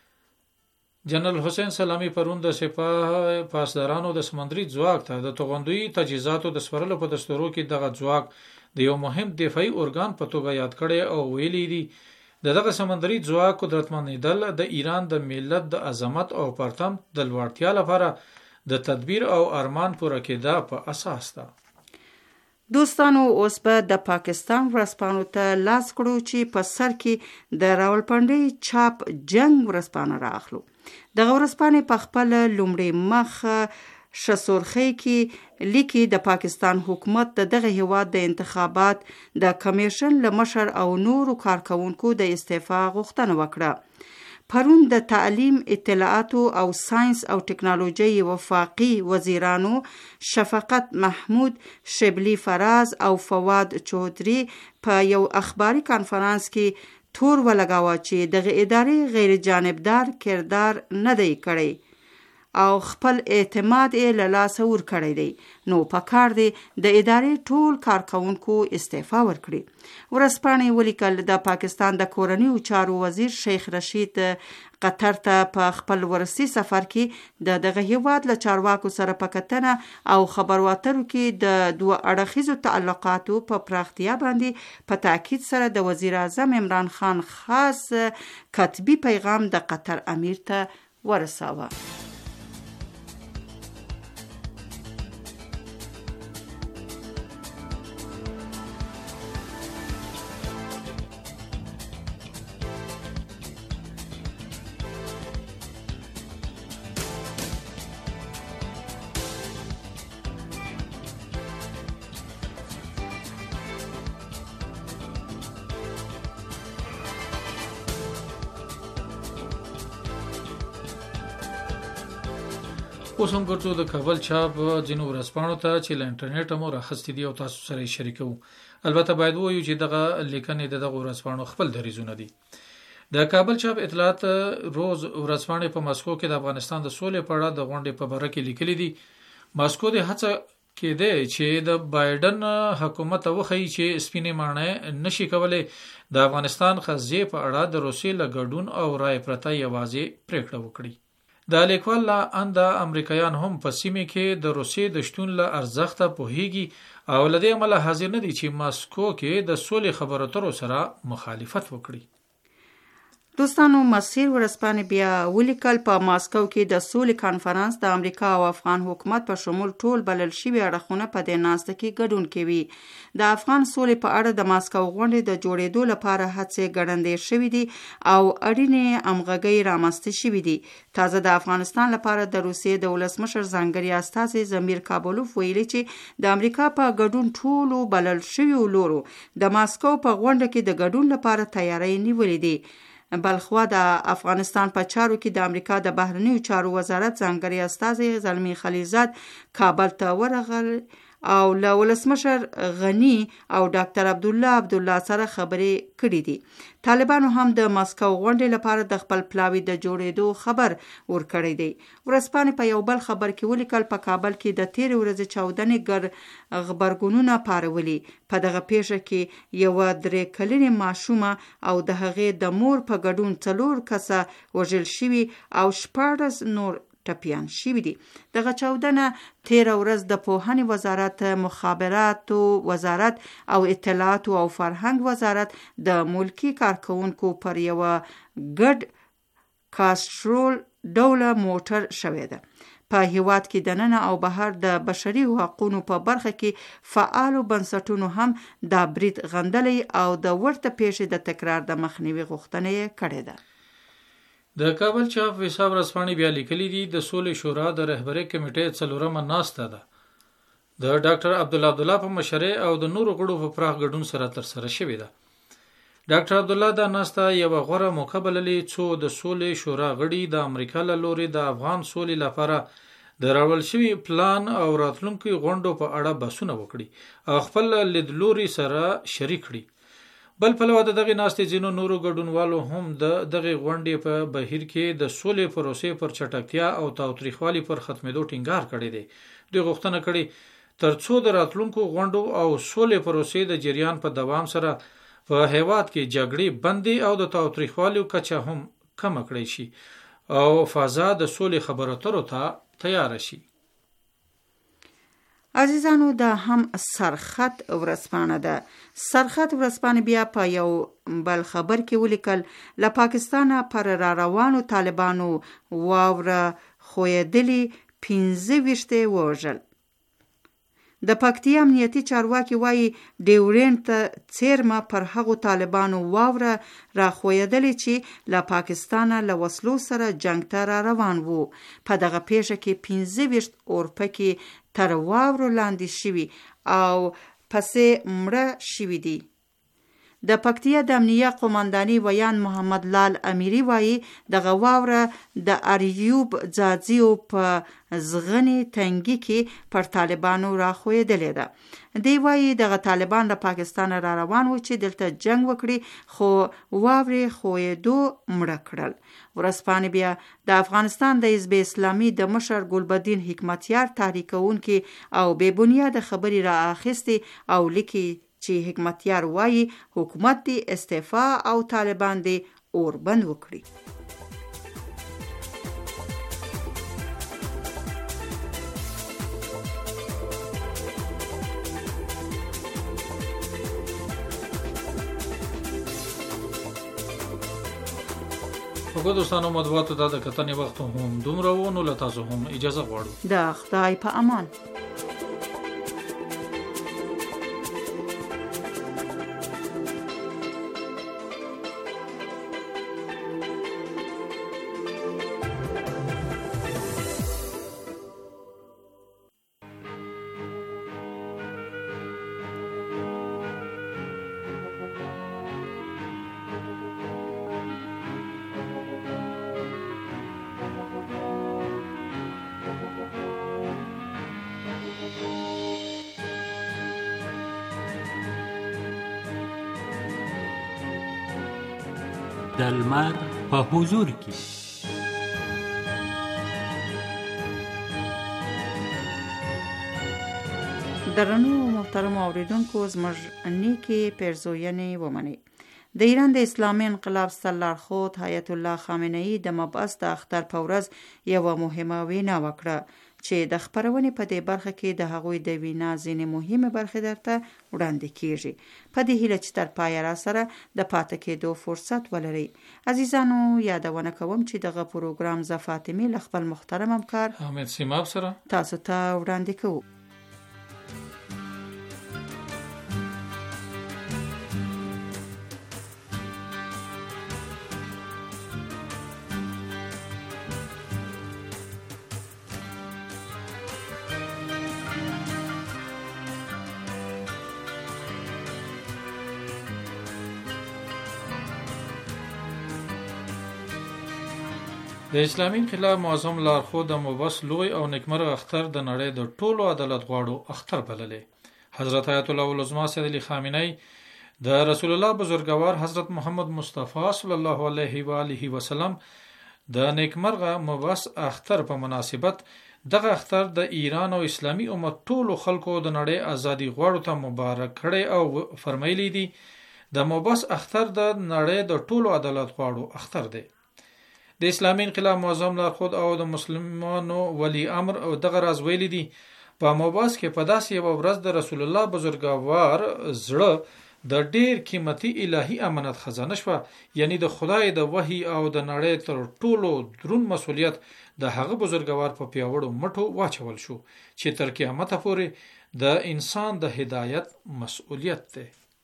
جنرال حسین سلامی پرون د سپاه پاسدارانو د سمندري ځواک ته د توغندوی تجهیزاتو د سپارلو په دستورو کې دغه ځواک د یو مهم دفاعي ارګان په توګه یاد کړي او ویلي دي د دغه سمندري ځواک قدرتمندېدل د ایران د ملت د عظمت او پرتم د لوړتیا لپاره د تدبیر او ارمان پوره کېدا په اساس ده. دوستانو اوس به د پاکستان ورځپاڼو ته لاس کړو چې په سر کې د راولپنډۍ چاپ جنگ ورځپاڼه راخلو. دغه ورځپاڼې په خپل لومړی مخ شسورخی کې لیکي د پاکستان حکومت د دغه هیواد د انتخابات د کمیشن له مشر او نورو کارکونکو د استعفا غوښتنه وکړه. پرون د تعلیم، اطلاعاتو او ساينس او ټکنالوژي وفاقي وزیرانو شفقت محمود، شبلی فراز او فواد چودري په یو اخباري کانفرنس کې تور ولګاوه چې دغه ادارې غیر جانبدار کردار نه دی کړی او خپل اعتماد یې له لاسه ورکړی دی، نو پکار دی د ادارې ټول کارکونکو استعفا ورکړي. ورځپاڼې ولیکل د پاکستان د کورنیو چارو وزیر شیخ رشید قطر ته په خپل ورسي سفر کې د دغه هیواد له چارواکو سره په کتنه او خبرو اترو کې د دوه اړخیزو تعلقاتو په پراختیا باندې په تاکید سره د وزیر اعظم عمران خان خاص کتبي پیغام د قطر امیر ته ورساوه. اوس هم ګرځو د کابل چاپ ځینو ورځپاڼو ته چې له انټرنیټ مو راخستې دي او تاسو سره یې شریکو. البته باید ووایو چې دغه لیکنې د دغه ورځپاڼو خپل دریځونه دي. د کابل چاپ اطلاعات روز ورځپاڼې په مسکو کې د افغانستان د سولې په اړه د غونډې په باره کې لیکلي دي. مسکو د هڅه کېده چې د بایدن حکومت وښیي چې سپینې ماڼۍ نشي کولای د افغانستان قضیې په اړه د روسیې له ګډون او رای پرته یوازې پریکړه وکړي. د لیکوال لا اند امریکایان هم په سیمه کې د روسیې د شتون له ارزښت پوهیږي او لدې عمله حاضر نه دي چې ماسکو کې د سولې خبرو اترو سره مخالفت وکړي. دوستانو مسیر ورځپاڼې بیا ولیکل په ماسکو کې د سولې کانفرنس د امریکا او افغان حکومت په شمول ټول بلل شوي اړخونه په دې ناسته کې ګډون کوي. د افغان سولې په اړه د ماسکو غونډې د جوړېدو لپاره هڅې ګړندې شوې دي او اړینې همغږۍ رامنځته شوې دي. تازه د افغانستان لپاره د روسیې د ولسمشر ځانګړي استازي زمیر کابلوف ویلي چې د امریکا په ګډون ټولو بلل شویو لورو د ماسکو په غونډه کې د ګډون لپاره تیاری نیولې دي. بلخوا د افغانستان په چارو کې د امریکا د بهرنیو چارو وزارت ځانګړي استازي زلمی خلیزاد کابل ته ورغل او له ولسمشر غنی او ډاکټر عبد الله عبد الله سره خبرې کړې دي. طالبانو هم د ماسکو غونډې لپاره د خپل پلاوی د جوړېدو خبر ورکړی دی. ورځپاڼې په یو بل خبر کې ولیکل په کابل کې د تیرې ورځې چاودنې ګر غبرګونونه پارولي. په دغه پیښه کې یو درې کلنې ماشومه او د هغې د مور په ګډون څلور کسه وژل شوي او شپاړس نور ټپیان شوي دي. دغه چاودنه تیره ورځ د پوهنې وزارت، مخابراتو وزارت او اطلاعات او فرهنګ وزارت د ملکی کارکونکو پر یوه ګډ کاسترول ډوله موټر شوې ده. په هیواد کې دننه او بهر د بشري حقوقو په برخه کې فعالو بنسټونو هم دا برید غندلی او د ورته پیښې د تکرار د مخنیوي غوښتنه یې کړې ده. د کابل چاپ حساب رسپانې بیا لیکلي دي د سولې شورا د رهبرۍ کمیټې څلورمه ناسته ده د ډاکټر عبدالله عبدالله په مشرۍ او د نورو غړو په پراخ ګډون سره ترسره شوې ده. ډاکټر عبدالله دا ناسته یوه غوره موقع بللې څو د سولې شورا غړي د امریکا له لوري د افغان سولې لپاره د راوړل شوي پلان او راتلونکي غونډو په اړه بحثونه وکړي او خپل لیدلوري سره شریک کړي. بل پلوه د دغې ناستې ځینو نورو ګډونوالو هم د دغې غونډې په بهیر کې د سولې پروسې پر چټکتیا او تاوتریخوالي پر ختمېدو ټینګار کړی دی. دوی غوښتنه کړې تر څو د راتلونکو غونډو او سولې پروسې د جریان په دوام سره په هیواد کې جګړې بندي او د تاوتریخوالي کچه هم کمه کړی شي او فضا د سولې خبرو اترو ته تیار شي. عزیزانو دا هم سرخط ورځپاڼه ده. سرخط ورځپاڼه بیا په یو بل خبر کې ولیکل له پاکستانه پر را روانو طالبانو واوره خویدلی پنځه ویشته وژل. د پکتیا امنیتي چارواکي وایي ډیورنټ ته څیرمه پر هغو طالبانو واوره را خویدلی چې له پاکستانه له وسلو سره جنگ ته را روان وو. په دغه پیښه کې پنځه ویشت اورپکي تر واورو لاندې شوي او پسې مړه شوي دي. د پکتیا د امنیه قومانداني ویان محمد لال امیری وایي دغه واوره د اریوب ځاځیو په زغنې تنګي کې پر طالبانو را خویدلې ده. دی وایي دغه طالبان له پاکستان را روان و چې دلته جنگ وکړي خو واورې خویدو مړه کړل. ورځپاڼې بیا د افغانستان د حزب اسلامي د مشر ګلبدین حکمتیار تحریکونکي او بې بنیاده خبرې را اخیستې او لیکي چې حکمتیار وایي حکومت دی استعفا او طالبان دی اوربند وکړي. وګورئ دوستانو مطبوعاتو ته د کتنې وخت هم دومره و نو له تاسو هم اجازه غواړو. د خدای په امان. د لمر په حضور کې درنو محترم اوریدونکو زموږ نیکې پیرزوینې ومنئ. د ایران د اسلامي انقلاب سترلارښود حیات الله خامنه ای د مبعث د اختر په ورځ یوه مهمه وینا وکړه چې د خپرونې په دې برخه کې د هغوی د وینا ځینې مهمه برخې درته وړاندې کیږي. په دې هیله چې تر پایه را سره د پاتې کېدو فرصت ولرئ. عزیزانو یادونه کوم چې دغه پروګرام ز فاطمه له خپل محترم همکار حامد سیماب سره تاسو ته وړاندې کوو. د اسلامي انقلاب معظم لارښود د مبعث لوی او نیکمرغه اختر د نړۍ د ټولو عدالت غواړو اختر بللې. حضرت آیت الله العظما سید علی خامنه ای د رسول الله بزرګوار حضرت محمد مصطفی صلی الله علیه و آله وسلم د نیکمرغه مبعث اختر په مناسبت دغه اختر د ایران او اسلامي امت ټولو خلکو د نړۍ ازادي غواړو ته مبارک کړي او فرمایلی دي د مبعث اختر د نړۍ د ټولو عدالت غواړو اختر دی. د اسلامي انقلاب معظم لارښود او د مسلمانانو ولی امر او دغه راز ویلي دي په مباحث کې په داسې یوه ورځ د رسول الله بزرګوار زړه د ډیر قیمتي الهي امانت خزانه شوه، یعنی د خدای د وحي او د نړۍ تر ټولو درون مسؤلیت د هغه بزرګوار په پیاوړو مټو واچول شو چې تر قیامته پورې د انسان د هدایت مسؤلیت دی.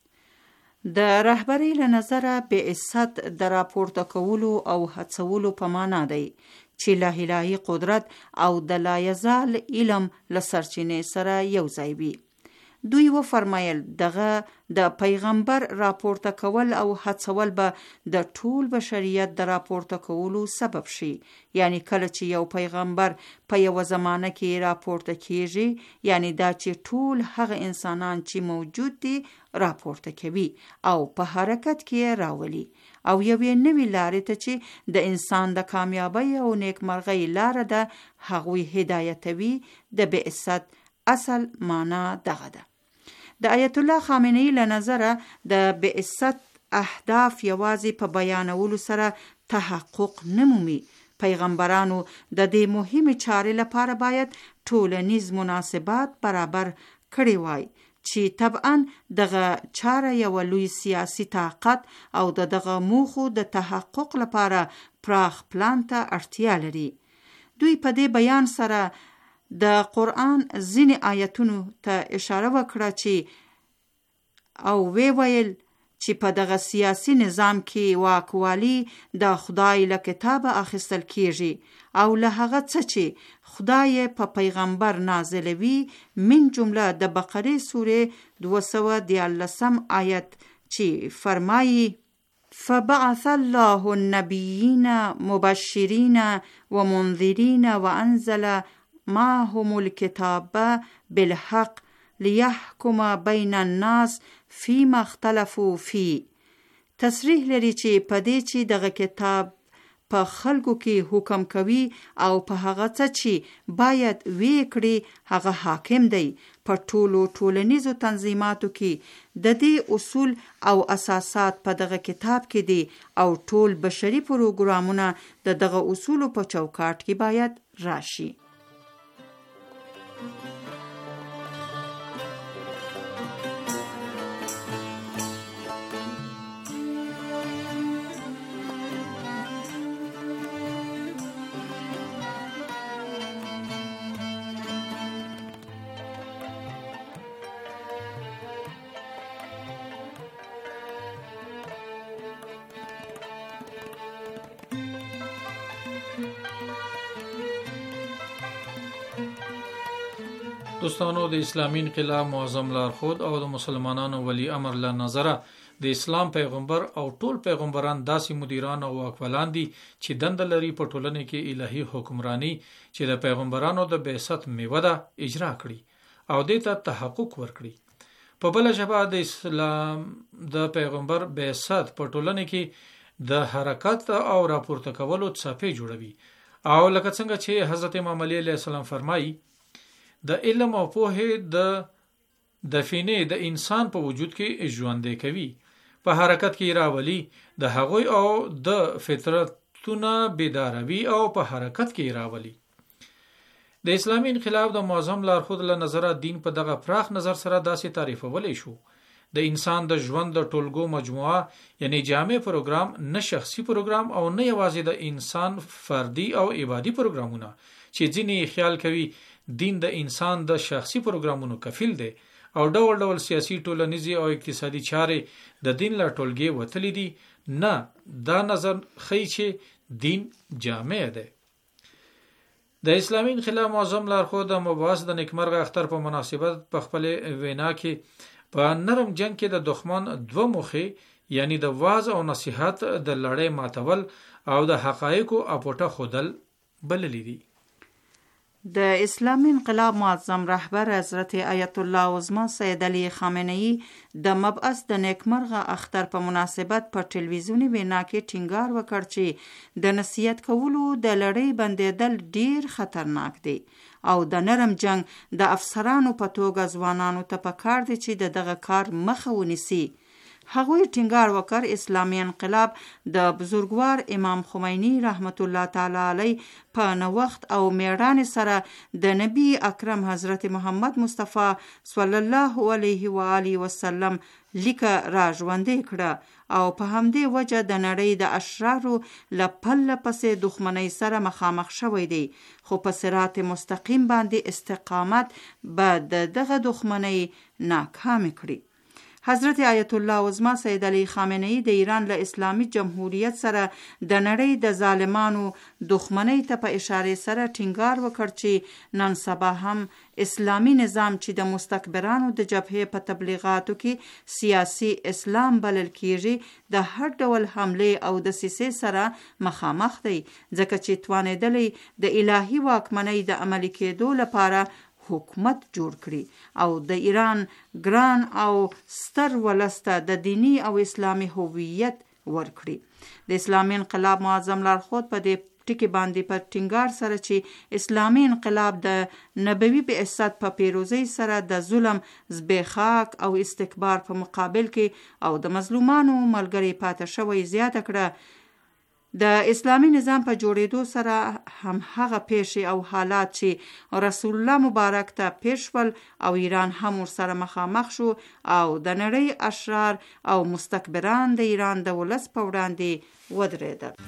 د رهبرۍ له نظره بعثت د راپورته کولو او هڅولو په معنا دی چې له الهي قدرت او د لا یزال علم له سرچینې سره یو ځای وي. دوی و فرمایل دغه د پیغمبر راپورته کول او هڅول به د ټول بشریت د راپورته کولو سبب شي، یعنی کله چې یو پیغمبر په یو زمانه کې راپورته کیږي، یعنی دا چې ټول هغه انسانان چې موجود دي راپورته کوي او په حرکت کې راولي او یوې نوې لارې ته چې د انسان د کامیابی او نیکمرغۍ لاره ده هغوی هدایتوي. د بعثت اصل معنا دغه ده. د آیت الله خامنه‌ای له نظره د بعثت اهداف یوازې په بیانولو سره تحقق نمومي. پیغمبرانو د دې مهمې چارې لپاره باید ټولنیز مناسبات برابر کړي وای چې طبعا دغه چاره یو لوی سیاسي طاقت او د دغه موخو د تحقق لپاره پراخ پلان ته اړتیا لري. دوی په دې بیان سره د قرآن ځینې آیتونو ته اشاره وکړه چې او وی ویل چې په دغه سیاسي نظام کې واکوالی د خدای له کتابه اخیستل کیږي او له هغه څه چې خدای په پیغمبر نازلوي، من جمله د بقره سوره دوه سوه دیارلسم آیت چې فرمایي فبعث الله النبیین مبشرین و منذرین و انزل معهم الكتاب بالحق لیحکم بین الناس فیما اختلفوا فی. تصریح لري چې په دې چې دغه کتاب په خلکو کې حکم کوي او په هغه څه چې باید وی کړي هغه حاکم دی. په ټولو ټولنیزو تنظیماتو کې د دې اصول او اساسات په دغه کتاب کې دي او ټول بشري پروګرامونه د دغه اصولو په چوکاټ کې باید راشي. دوستانو، د اسلامي انقلاب معظم لارښود او د مسلمانانو ولی امر له نظره د اسلام پیغمبر او ټول پیغمبران داسې مدیران او واکمنان دي چې دنده لري په ټولنه کې الهي حکمرانی چې د پیغمبرانو د بعثت میوه ده اجرا کړي او دې ته تحقق ورکړي. په بل ژبه د اسلام د پیغمبر بعثت په ټولنه کې د حرکت او راپورته کولو څپې جوړوي او لکه څنګه چې حضرت امام علی علیه السلام فرمایي د علم او پوهې د دفینې د انسان په وجود کې ژوندې کوي، په حرکت کې راولي، د هغوی او د فطرتونه بیداروي او په حرکت کې راولي. د اسلامي انقلاب د معظم لارښود له نظره دین په دغه پراخ نظر سره داسې تعریفولی شو: د انسان د ژوند د ټولګو مجموعه، یعنی جامع پروګرام، نه شخصي پروګرام او نه یوازې د انسان فردي او عبادي پروګرامونه چې ځینې خیال کوي دین د انسان د شخصي پروګرامونو کفیل دی او ډول ډول سیاسي، ټولنیزي او اقتصادي چارې د دین له ټولګې وتلي دي. نه، دا نظر ښیي چې دین جامع دی. د اسلامي انقلاب معظم لارښود د مباحث د نیکمرغه اختر په مناسبت په خپل وینا کې په نرم جنگ کې د دښمن دوه موخې، یعنی د واعظ او نصیحت د لړۍ ماتول او د حقایقو اپوټه خودل بللی دي. د اسلامي انقلاب معظم رهبر حضرت آیت الله عظما سید علی خامنه‌ای د مبعث د نیکمرغه اختر په مناسبت په ټلویزیوني وینا کې ټینګار وکړ چې د نصیحت کولو د لړۍ بندیدل ډیر خطرناک دی او د نرم جنگ د افسرانو په توګه ځوانانو ته پکار دي چې د دغه کار مخه ونیسي. هغوی ټینګار وکړ اسلامي انقلاب د بزرګوار امام خمینی رحمت الله تعالی علیه په نوښت او میړانې سره د نبی اکرم حضرت محمد مصطفی صلی الله علیه و آله وسلم لیکه را ژوندۍ کړه او په همدې وجه د نړۍ د اشرارو له پله پسې دښمنۍ سره مخامخ شوی دی، خو په صراط مستقیم باندې استقامت به د دغه دښمنۍ ناکامې کړي. حضرت آیت الله عظما سید علی خامنه ای د ایران له اسلامي جمهوریت سره د نړۍ د ظالمانو دښمنۍ ته په اشاره سره ټینګار وکړ چې نن سبا هم اسلامي نظام چې د مستکبرانو د جبهې په تبلیغاتو کې سیاسي اسلام بلل کیږي د هر ډول حمله او د دسیسې سره مخامخ دی، ځکه چې توانېدلی د الهي واکمنۍ د عملي کېدو لپاره حکومت جوړ کړي او د ایران ګران او ستر ولسته د دینی او اسلامي هویت ورکړي. د اسلامي انقلاب معظم لارښود په دې ټکی باندې په ټینګار سره چې اسلامي انقلاب د نبوي بعثت په پیروزۍ سره د ظلم، زبېښاک او استکبار په مقابل کې او د مظلومانو ملګری پاتې شوی زیاته کړه. د اسلامي نظام په جوړېدو سره هم هغه پیښې او حالات چې رسول الله مبارک ته پیښ شول او ایران هم ورسره مخامخ شو او د نړۍ اشرار او مستکبران د ایران د ولس په وړاندې ودرېدل.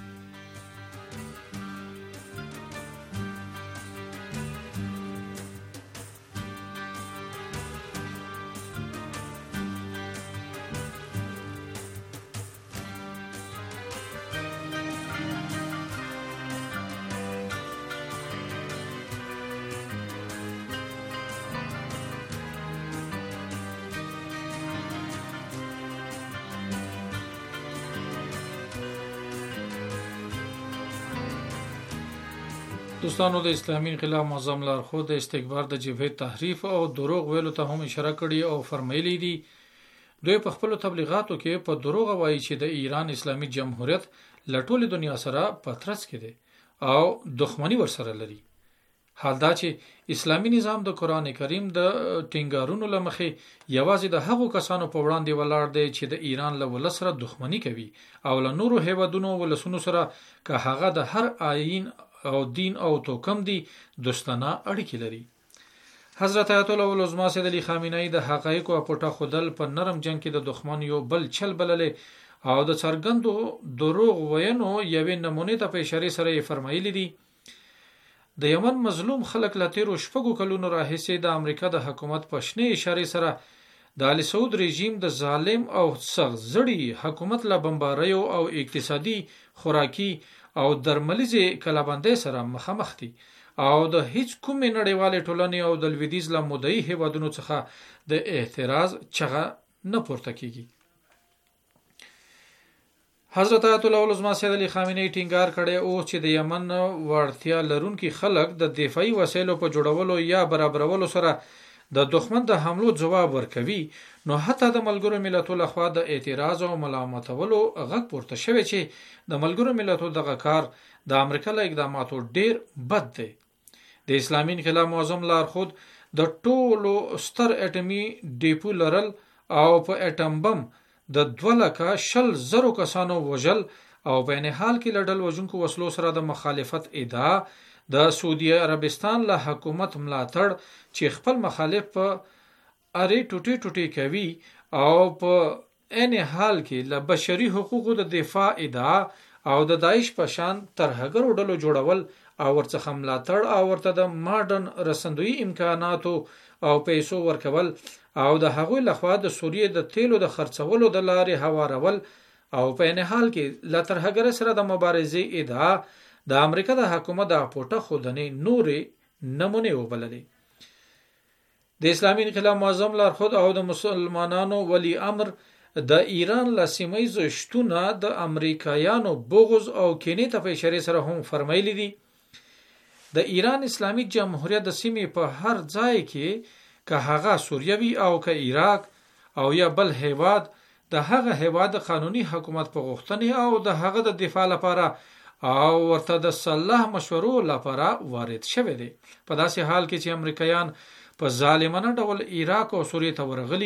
دوستانو، د اسلامي انقلاب معظم لارښود د استکبار د جبهې تحریف او دروغ ویلو ته هم اشاره کړې او فرمایلی دي دوی په خپل تبلیغاتو کې په دروغ وایي چې د ایران اسلامي جمهوریت له ټولې دنیا سره په ترڅ کې دی او دښمنی ورسره لري. حال دا چې اسلامي نظام د قرآن کریم د ټینګارونو له مخې یوازې د هغو کسانو په وړاندې ولاړ دی چې د ایران له ولس سره دښمنی کوي او له نورو هیوادونو ولسونو سره که هغه د هر آیین او دین او توکم دی دوستانه اړیکې لري. حضرت آیت الله العظما سید علی خامنه ای د حقایقو پټه خودل په نرم جنگ کې د دښمن یو بل چل بللې او د څرګندو دروغ وینو یوې نمونې ته په اشاره سره یې فرمایلی دي د یمن مظلوم خلک له تیرو شپږو کلونو راهیسې د امریکا د حکومت په شنې اشاره سره د آل سعود رژیم د ظالم او سغزړي حکومت له بمباریو او اقتصادي خوراکي او درملیزې کلابندۍ سره مخامخ دي او د هیڅ کومې نړیوالې ټولنې او د لویدیځ له مدعي هیوادونو څخه د اعتراض چغه نه پورته کیږي. حضرت آیت الله العظما سید علی خامنه ای ټینګار کړی او چې د یمن وړتیا لرونکي خلک د دفاعي وسایلو په جوړولو یا برابرولو سره د دښمن د حملو جواب ورکوي، نو حتی د ملګرو ملتونو لخوا د اعتراض او ملامتولو غږ پورته شوی چې د ملګرو ملتونو دغه کار د امریکا له اقداماتو ډیر بد دی. د اسلامي انقلاب معظم لارښود د ټولو ستر اټومي ډیپو لرل او په اټم بم د دوه لکه شل زرو کسانو وژل او په نه حال کې لړل وژونکو وسلو سره د مخالفت ادعا د سعودي عربستان له حکومت ملاتړ چې خپل مخالف په اری ټوټي ټوټي کوي او په ان حال کې له بشري حقوقو د دفاع ادعا او د داعش په شان ترهګر ډلو جوړول او ورڅخه ملاتړ او ورته د ماډرن رسندوی امکاناتو او پیسو ورکول او د هغوی لخوا د سوریې د تیلو د خرڅولو د لارې هوارول او په ان حال کې له ترهګر سره د مبارزې ادعا د امریکا د حکومت د پټه خودنې نورې نمونه وبللې. د اسلامي انقلاب معظم لارښود او د مسلمانانو ولی امر د ایران له سیمه شتونه د امریکایانو بغض او کینې ته په اشاره سره هم فرمایلی دي د ایران اسلامي جمهوریت د سیمې په هر ځای کې که هغه سوریه وي او که عراق او یا بل هیواد د هغه هیواد قانوني حکومت په غوښتنې او د هغه د دفاع لپاره او ورته د صلاح مشورو لپاره وارد شوی دی. په داسې حال کې چې امریکایان په ظالمانه ډول عراق او سوریه ته ورغلي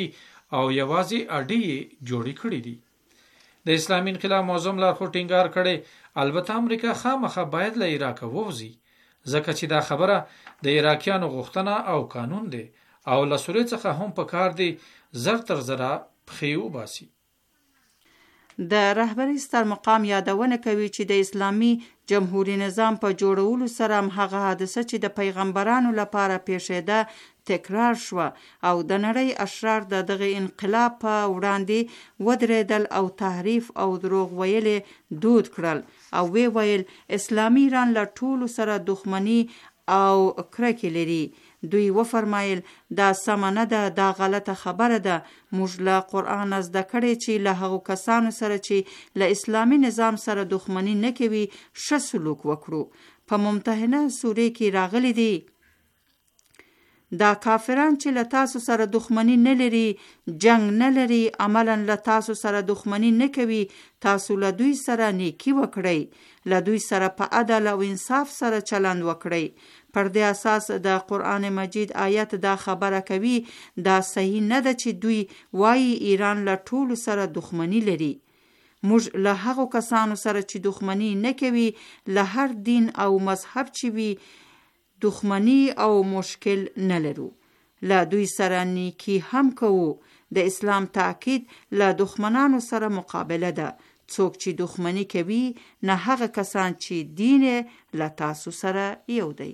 او یوازې اډې جوړې کړې دي. د اسلامي انقلاب موضوع لارښود ټینګار کړي البته امریکا خامخا باید له عراق ووځي ځکه چې دا خبره د عراقیانو غوښتنه او قانون دی او له سوریې څخه هم په کار دی زر تر زره پښې وباسي. د رهبري ستر مقام یادونه کوي چې د اسلامي جمهوریت نظام په جوړولو سره هم هغه حادثه چې د پیغمبرانو لپاره پیښېده تکرار شو او د نړۍ اشرار د دغه انقلاب په وړاندې ودرېدل او تحریف او دروغ ویلې دود کړل او وی ویل اسلامي ایران له ټولو سره دښمني او کرکه لري. دوی وفرمایل دا سمه نه ده، دا غلطه خبره ده. موږ له قرآن زده کړی چې له هغو کسانو سره چې له اسلامي نظام سره دښمني نه کوي ښه سلوک وکړو. په ممتحنه سورې کې راغلی دی دا کافران چې له تاسو سره دښمنی نه لري، جنگ نه لري، عملا له تاسو سره دښمنی نه کوي، تاسو له دوی سره نیکی وکړئ، له دوی سره په عدل او انصاف سره چلند وکړئ. پر دې اساس د قرآن مجید آیت دا خبره کوي دا صحیح نه ده چې دوی وایي ایران له ټولو سره دښمنی لري. موږ له هغو کسانو سره چې دښمنی نه کوي له هر دین او مذهب چې وي دښمنی او مشکل نه لرو، له دوی سره نیکی هم کوو. د اسلام تاکید له دښمنانو سره مقابله ده. څوک چې دښمنی کوي نه هغه کسان چې دین له تاسو سره یو دی.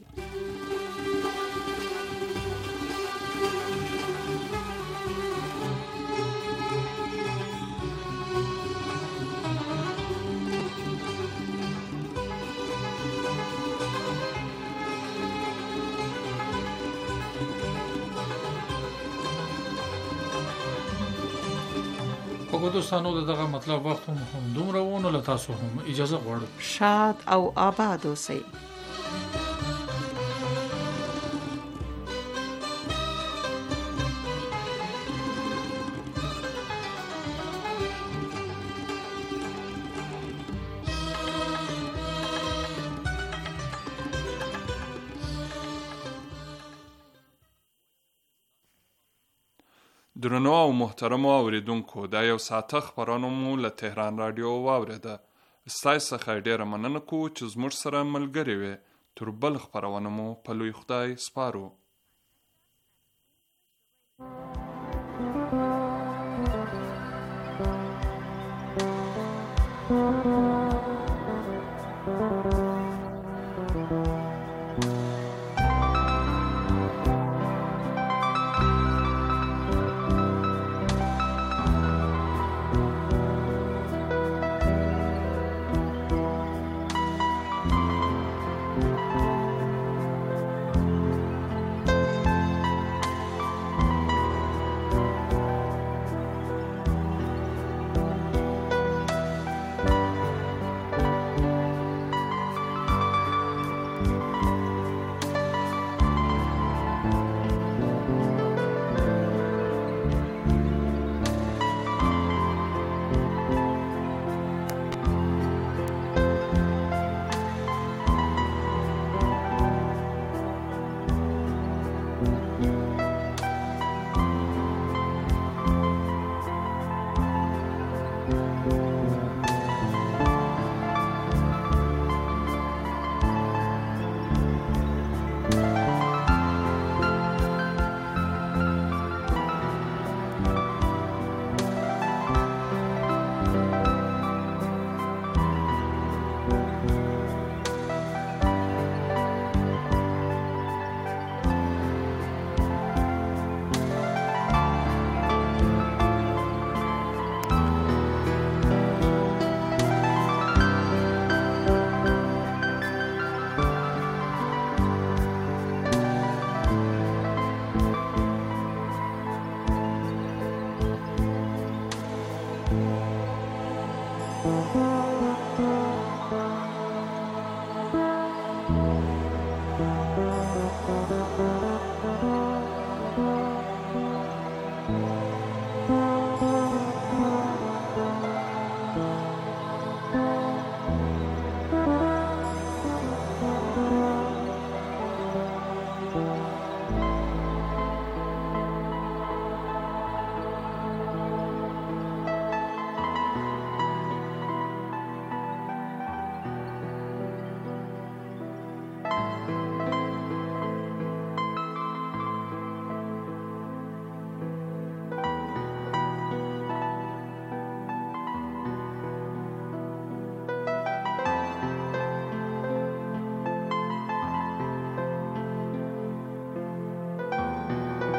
په دوستانو دغه مطلب وخت هم دومره ونه له تاسو هم اجازه غواړم شاد او آباد اوسئ. درنو او محترمو اوریدونکو، دا یو ساعته خبرونه مو له تهران رادیو واورېده. ستاسو څخه ډېره مننه کوو چې زموږ سره ملګري وې. تر بل خبرونه مو په لوی خدای سپارو.